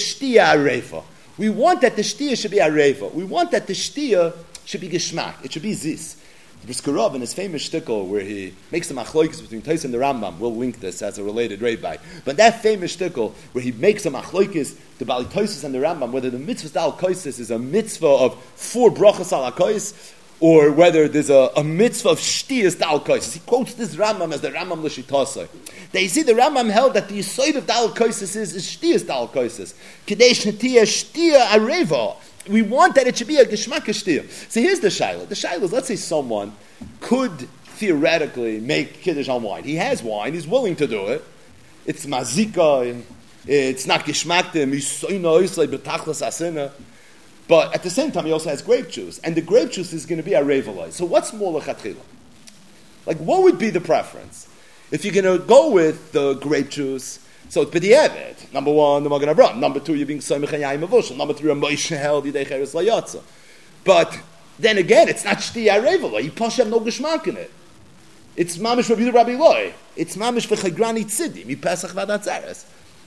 shtia should be areva. We want that the shtia should be geschmack. It should be zis. The Brisker Rav in his famous shtickle where he makes a machlokes between Tais and the Rambam, we'll link this as a related rabbi. But that famous shtickle where he makes a machlokes, the Bali Tosis and the Rambam, whether the mitzvah al koisis is a mitzvah of 4 brachas al kois, or whether there's a mitzvah of shtiyas dal koisis. He quotes this Rambam as the Rambam l'shitasai. They see the Rambam held that the yisoid of dal koisis is shtiyas dal koisis. Kadesh netiya shtiya areva. We want that it should be a geshmak shtiya. So here's the shaila. The shaila is, let's say someone could theoretically make kiddush on wine. He has wine. He's willing to do it. It's mazika. It's not geshmak to him. But at the same time, he also has grape juice, and the grape juice is going to be a revelai. So what's more lechatchila? Like, what would be the preference? If you're going to go with the grape juice, so it's b'di'evet. Number 1, the Magen Avraham. Number 2, you're being soymech and yaim avushal. Number 3, a Moshe held yidei cheres layatza. But then again, it's not shtiya revelai. You push have no geshmak in it. It's mamish Rabbi Loi. It's mamish v'chagrani tzidim. You pesach v'adatzeres.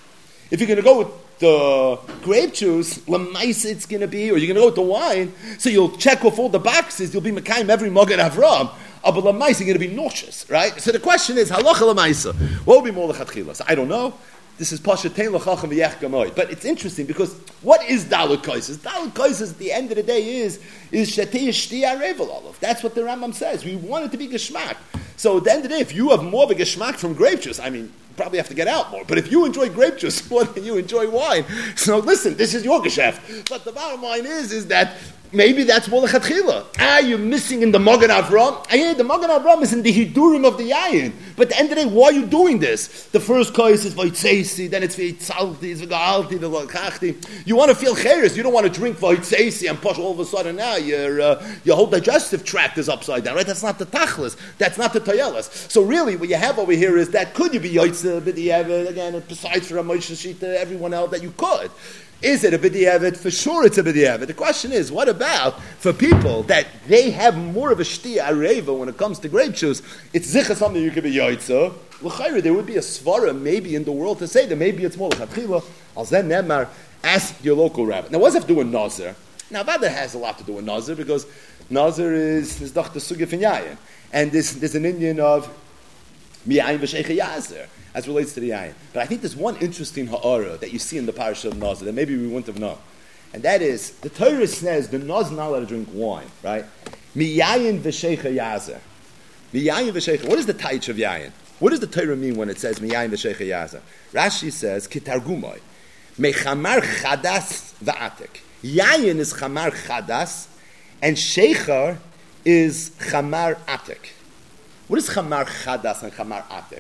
If you're going to go with the grape juice, lemaisa it's going to be, or you're going to go with the wine, so you'll check off all the boxes, you'll be mekayim every Magen Avraham, but lemaisa you're going to be nauseous, right? So the question is, halacha lemaisa, what would be more lechatchila? So I don't know. This is pasha tein lechacham v'yech gamoy. But it's interesting because what is dalut koises? Dalut koises at the end of the day is shetei shtiya revel olav. That's what the Rambam says. We want it to be geshmak. So at the end of the day, if you have more of a geshmak from grape juice, I mean, you probably have to get out more. But if you enjoy grape juice more than you enjoy wine, so listen, this is your geschäft. But the bottom line is that maybe that's more lechatchila. You're missing in the Magen Avraham. The Magen Avraham is in the hidurim of the yayin. But at the end of the day, why are you doing this? The first kois is v'itzeisi, then it's v'itzalti, it's v'ga'alti, the v'chachti. You want to feel cheres. You don't want to drink v'itzeisi and push all of a sudden now your whole digestive tract is upside down, right? That's not the tachlis. That's not the tayelas. So really, what you have over here is that could you be yoitze b'di'evet, again, besides for a Moshe Shita, everyone else that you could. Is it a b'di'evet? For sure it's a b'di'evet. The question is, what about for people that they have more of a shtiya areva when it comes to grape juice? It's zicha something you could be yoitza. L'chayre, there would be a svara maybe in the world to say that maybe it's more l'chatchila. Al zen nemar, ask your local rabbi. Now what does it have to do with nazir? Now that has a lot to do with nazir because nazir is doch the sugya finyayin. And there's an Indian of miyayin v'sheicha yazir, as relates to the yayin. But I think there's one interesting ha'ara that you see in the parasha of Nazir that maybe we wouldn't have known. And that is, the Torah says the Nazir is not allowed to drink wine, right? Miyayin v'sheicha yazer. Miyayin v'sheicha. What is the taich of yayin? What does the Torah mean when it says miyayin v'sheicha yazer? Rashi says, kitargumoi. Mechamar chadas v'atek. Yayin is chamar chadas, and sheicha is chamar atek. What is chamar chadas and chamar atek?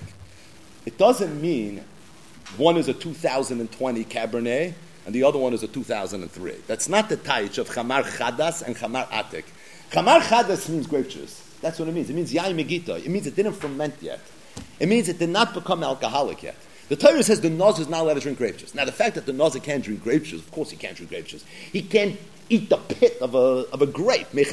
It doesn't mean one is a 2020 Cabernet and the other one is a 2003. That's not the taich of Chamar Chadas and Chamar Atek. Chamar Chadas means grape juice. That's what it means. It means Yain Megita. It means it didn't ferment yet. It means it did not become alcoholic yet. The Torah says the Nazir is not allowed to drink grape juice. Now the fact that the Nazir can't drink grape juice, of course he can't drink grape juice. He can't eat the pit of a grape. So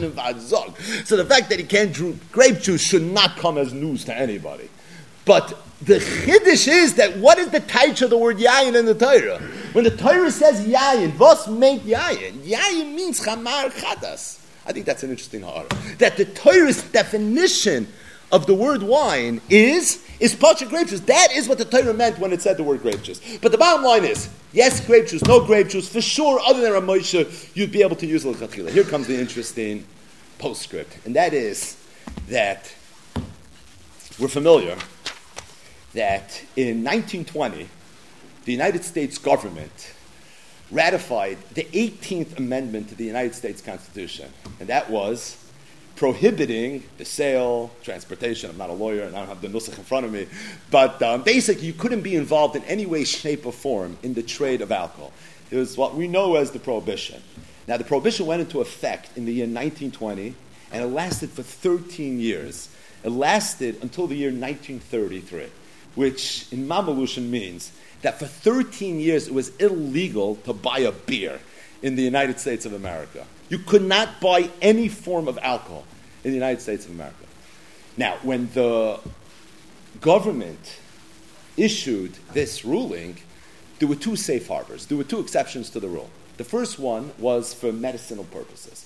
the fact that he can't drink grape juice should not come as news to anybody. But the chiddush is that what is the taich of the word yayin in the Torah? When the Torah says yayin, what's meant yayin? Yayin means chamar chadas. I think that's an interesting ha'ara. That the Torah's definition of the word wine is pacha grape juice. That is what the Torah meant when it said the word grape juice. But the bottom line is, yes, grape juice, no grape juice. For sure, other than Rav Moshe, you'd be able to use l'chatchila. Here comes the interesting postscript. And that is that we're familiar that in 1920, the United States government ratified the 18th Amendment to the United States Constitution. And that was prohibiting the sale, transportation. I'm not a lawyer and I don't have the nusach in front of me. But basically, you couldn't be involved in any way, shape, or form in the trade of alcohol. It was what we know as the prohibition. Now, the prohibition went into effect in the year 1920, and it lasted for 13 years. It lasted until the year 1933, which in Mamalushan means that for 13 years it was illegal to buy a beer in the United States of America. You could not buy any form of alcohol in the United States of America. Now, when the government issued this ruling, there were two safe harbors. There were two exceptions to the rule. The first one was for medicinal purposes.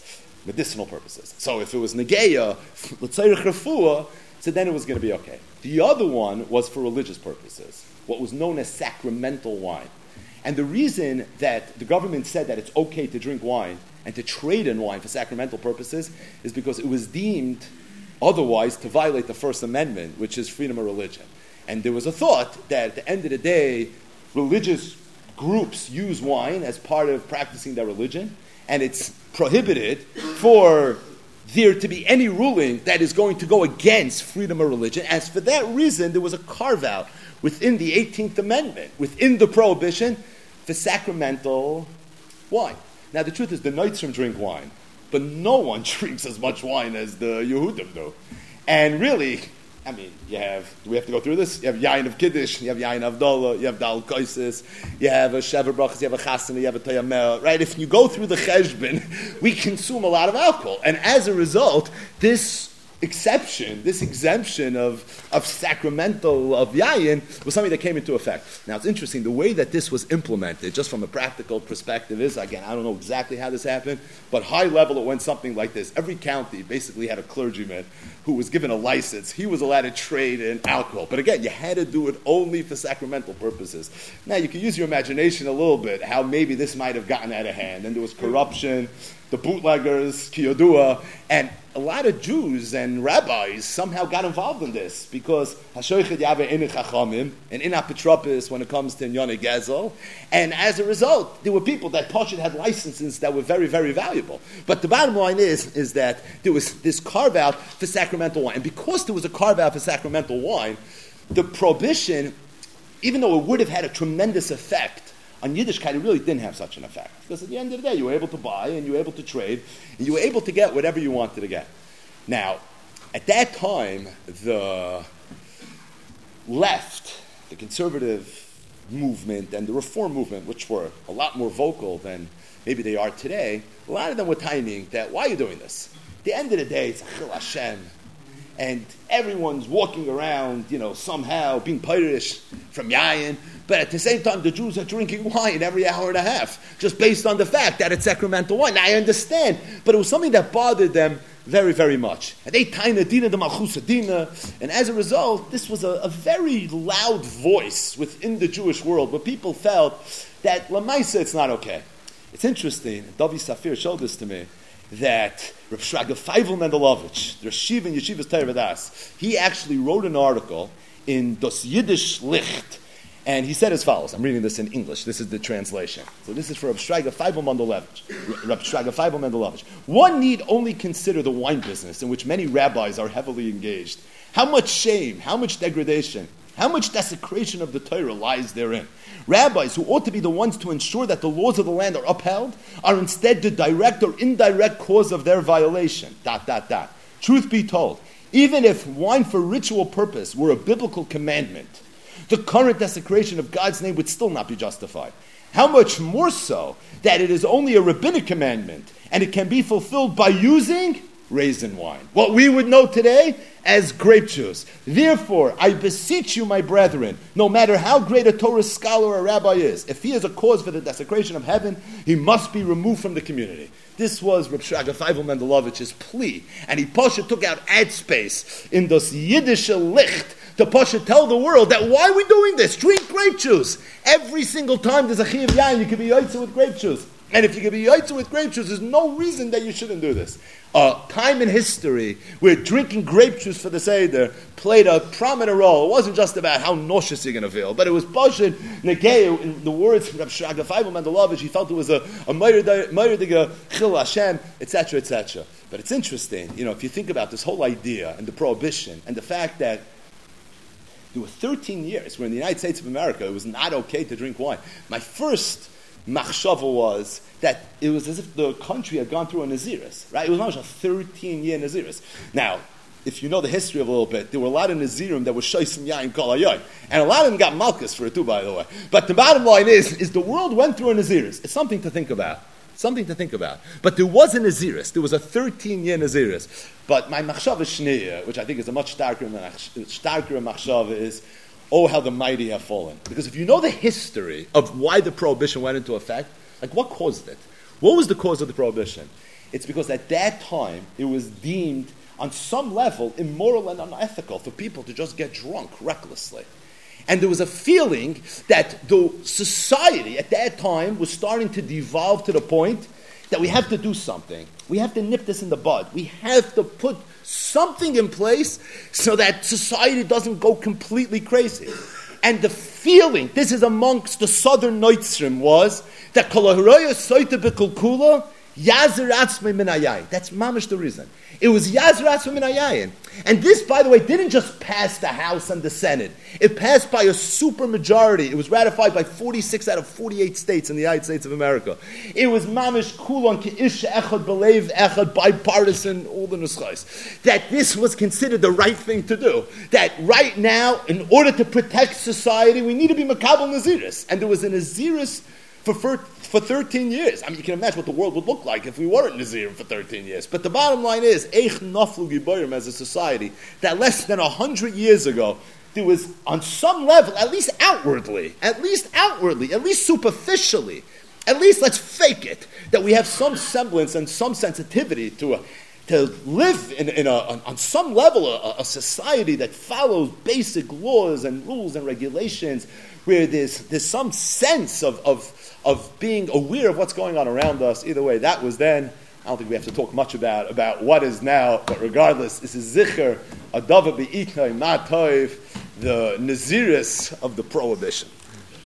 So if it was negeya, l'tzarech refuah, so then it was going to be okay. The other one was for religious purposes, what was known as sacramental wine. And the reason that the government said that it's okay to drink wine and to trade in wine for sacramental purposes is because it was deemed otherwise to violate the First Amendment, which is freedom of religion. And there was a thought that at the end of the day, religious groups use wine as part of practicing their religion, and it's prohibited for there to be any ruling that is going to go against freedom of religion. As for that reason, there was a carve-out within the 18th Amendment, within the prohibition, for sacramental wine. Now, the truth is, the Noitzrim drink wine, but no one drinks as much wine as the Yehudim do. And really, I mean, do we have to go through this? You have Yain of Kiddush, you have Yain of Avdallah, you have Dal Koisis, you have a Shever Brachas, you have a Chasana, you have a Toyamel, right? If you go through the Cheshbon, we consume a lot of alcohol. And as a result, this exemption of sacramental, of Yayin, was something that came into effect. Now, it's interesting, the way that this was implemented, just from a practical perspective, is, again, I don't know exactly how this happened, but high level, it went something like this. Every county basically had a clergyman who was given a license. He was allowed to trade in alcohol. But again, you had to do it only for sacramental purposes. Now, you can use your imagination a little bit, how maybe this might have gotten out of hand, and there was corruption, the bootleggers, Kiyodua, and a lot of Jews and rabbis somehow got involved in this because Hashoichet Yaveh Inu Chachamim and in Apotropis when it comes to Inyonei Gezel, and as a result, there were people that Pashut had licenses that were very, very valuable. But the bottom line is that there was this carve-out for sacramental wine, and because there was a carve-out for sacramental wine, the prohibition, even though it would have had a tremendous effect on Yiddishkeit, it really didn't have such an effect. Because at the end of the day, you were able to buy and you were able to trade and you were able to get whatever you wanted to get. Now, at that time, the left, the conservative movement and the reform movement, which were a lot more vocal than maybe they are today, a lot of them were timing that, why are you doing this? At the end of the day, it's Achil Hashem. And everyone's walking around, somehow being Pirish from Yayin. But at the same time, the Jews are drinking wine every hour and a half, just based on the fact that it's sacramental wine. Now, I understand, but it was something that bothered them very, very much. And they taina dina the malchus dina, and as a result, this was a very loud voice within the Jewish world, where people felt that lamaisa it's not okay. It's interesting. Davi Safir showed this to me, that Reb Shraga Feivel Mendelovich, the Rashiv in Yeshivas Torah Vadas, he actually wrote an article in Das Yiddish Licht, and he said as follows. I'm reading this in English. This is the translation. So this is for Reb Shraga Feivel Mendelovich. One need only consider the wine business in which many rabbis are heavily engaged. How much shame, how much degradation, how much desecration of the Torah lies therein. Rabbis, who ought to be the ones to ensure that the laws of the land are upheld, are instead the direct or indirect cause of their violation. ... Truth be told, even if wine for ritual purpose were a biblical commandment, the current desecration of God's name would still not be justified. How much more so that it is only a rabbinic commandment, and it can be fulfilled by using raisin wine, what we would know today as grape juice. Therefore, I beseech you, my brethren, no matter how great a Torah scholar or rabbi is, if he is a cause for the desecration of heaven, he must be removed from the community. This was Reb Shraga Feivel Mendelovich's plea, and he Pasha took out ad space in this Yiddish Licht to Pasha tell the world that why are we doing this? Drink grape juice. Every single time there's a Chiyuv Yain, you can be Yotze with grape juice. And if you can be Yotze with grape juice, there's no reason that you shouldn't do this. A time in history where drinking grape juice for the Seder played a prominent role. It wasn't just about how nauseous you're going to feel, but it was Pasha Negeu, in the words from Reb Shraga Feivel Mendelovich, he felt it was a Meirdiga Chil Hashem, etc., etc. But it's interesting, if you think about this whole idea and the prohibition and the fact that there were 13 years where in the United States of America it was not okay to drink wine. My first machshava was that it was as if the country had gone through a Naziris, right? It was almost a 13-year Naziris. Now, if you know the history of a little bit, there were a lot of Nazirim that were shoysim yain kol hayoy. And a lot of them got malchus for it too, by the way. But the bottom line is the world went through a Naziris. It's something to think about. But there was a Naziris. There was a 13-year Naziris. But my machshava shneya, which I think is a much starker machshava, is, oh, how the mighty have fallen. Because if you know the history of why the prohibition went into effect, like what caused it? What was the cause of the prohibition? It's because at that time it was deemed on some level immoral and unethical for people to just get drunk recklessly. And there was a feeling that the society at that time was starting to devolve to the point that we have to do something. We have to nip this in the bud. We have to put something in place so that society doesn't go completely crazy. And the feeling, this is amongst the southern Noitzrim, was that Kol ha'roya soita b'kol kula yazer atzmei min hayayin. That's mamish the reason. It was yazer atzmei min hayayin. And this, by the way, didn't just pass the House and the Senate. It passed by a super majority. It was ratified by 46 out of 48 states in the United States of America. It was mamish kulon ke'ish echad b'leiv echad, bipartisan, all the nuschais. That this was considered the right thing to do. That right now, in order to protect society, we need to be makabel naziris. And there was a naziris for 13 years. I mean, you can imagine what the world would look like if we weren't Nazirim for 13 years. But the bottom line is, Eich naflu giborim as a society, that less than 100 years ago, there was, on some level, at least outwardly, at least superficially, at least let's fake it, that we have some semblance and some sensitivity to live on some level a society that follows basic laws and rules and regulations, where there's some sense of being aware of what's going on around us. Either way, that was then. I don't think we have to talk much about what is now, but regardless, this is Zicher, Adava Be'itnai, Matoiv, the Naziris of the prohibition.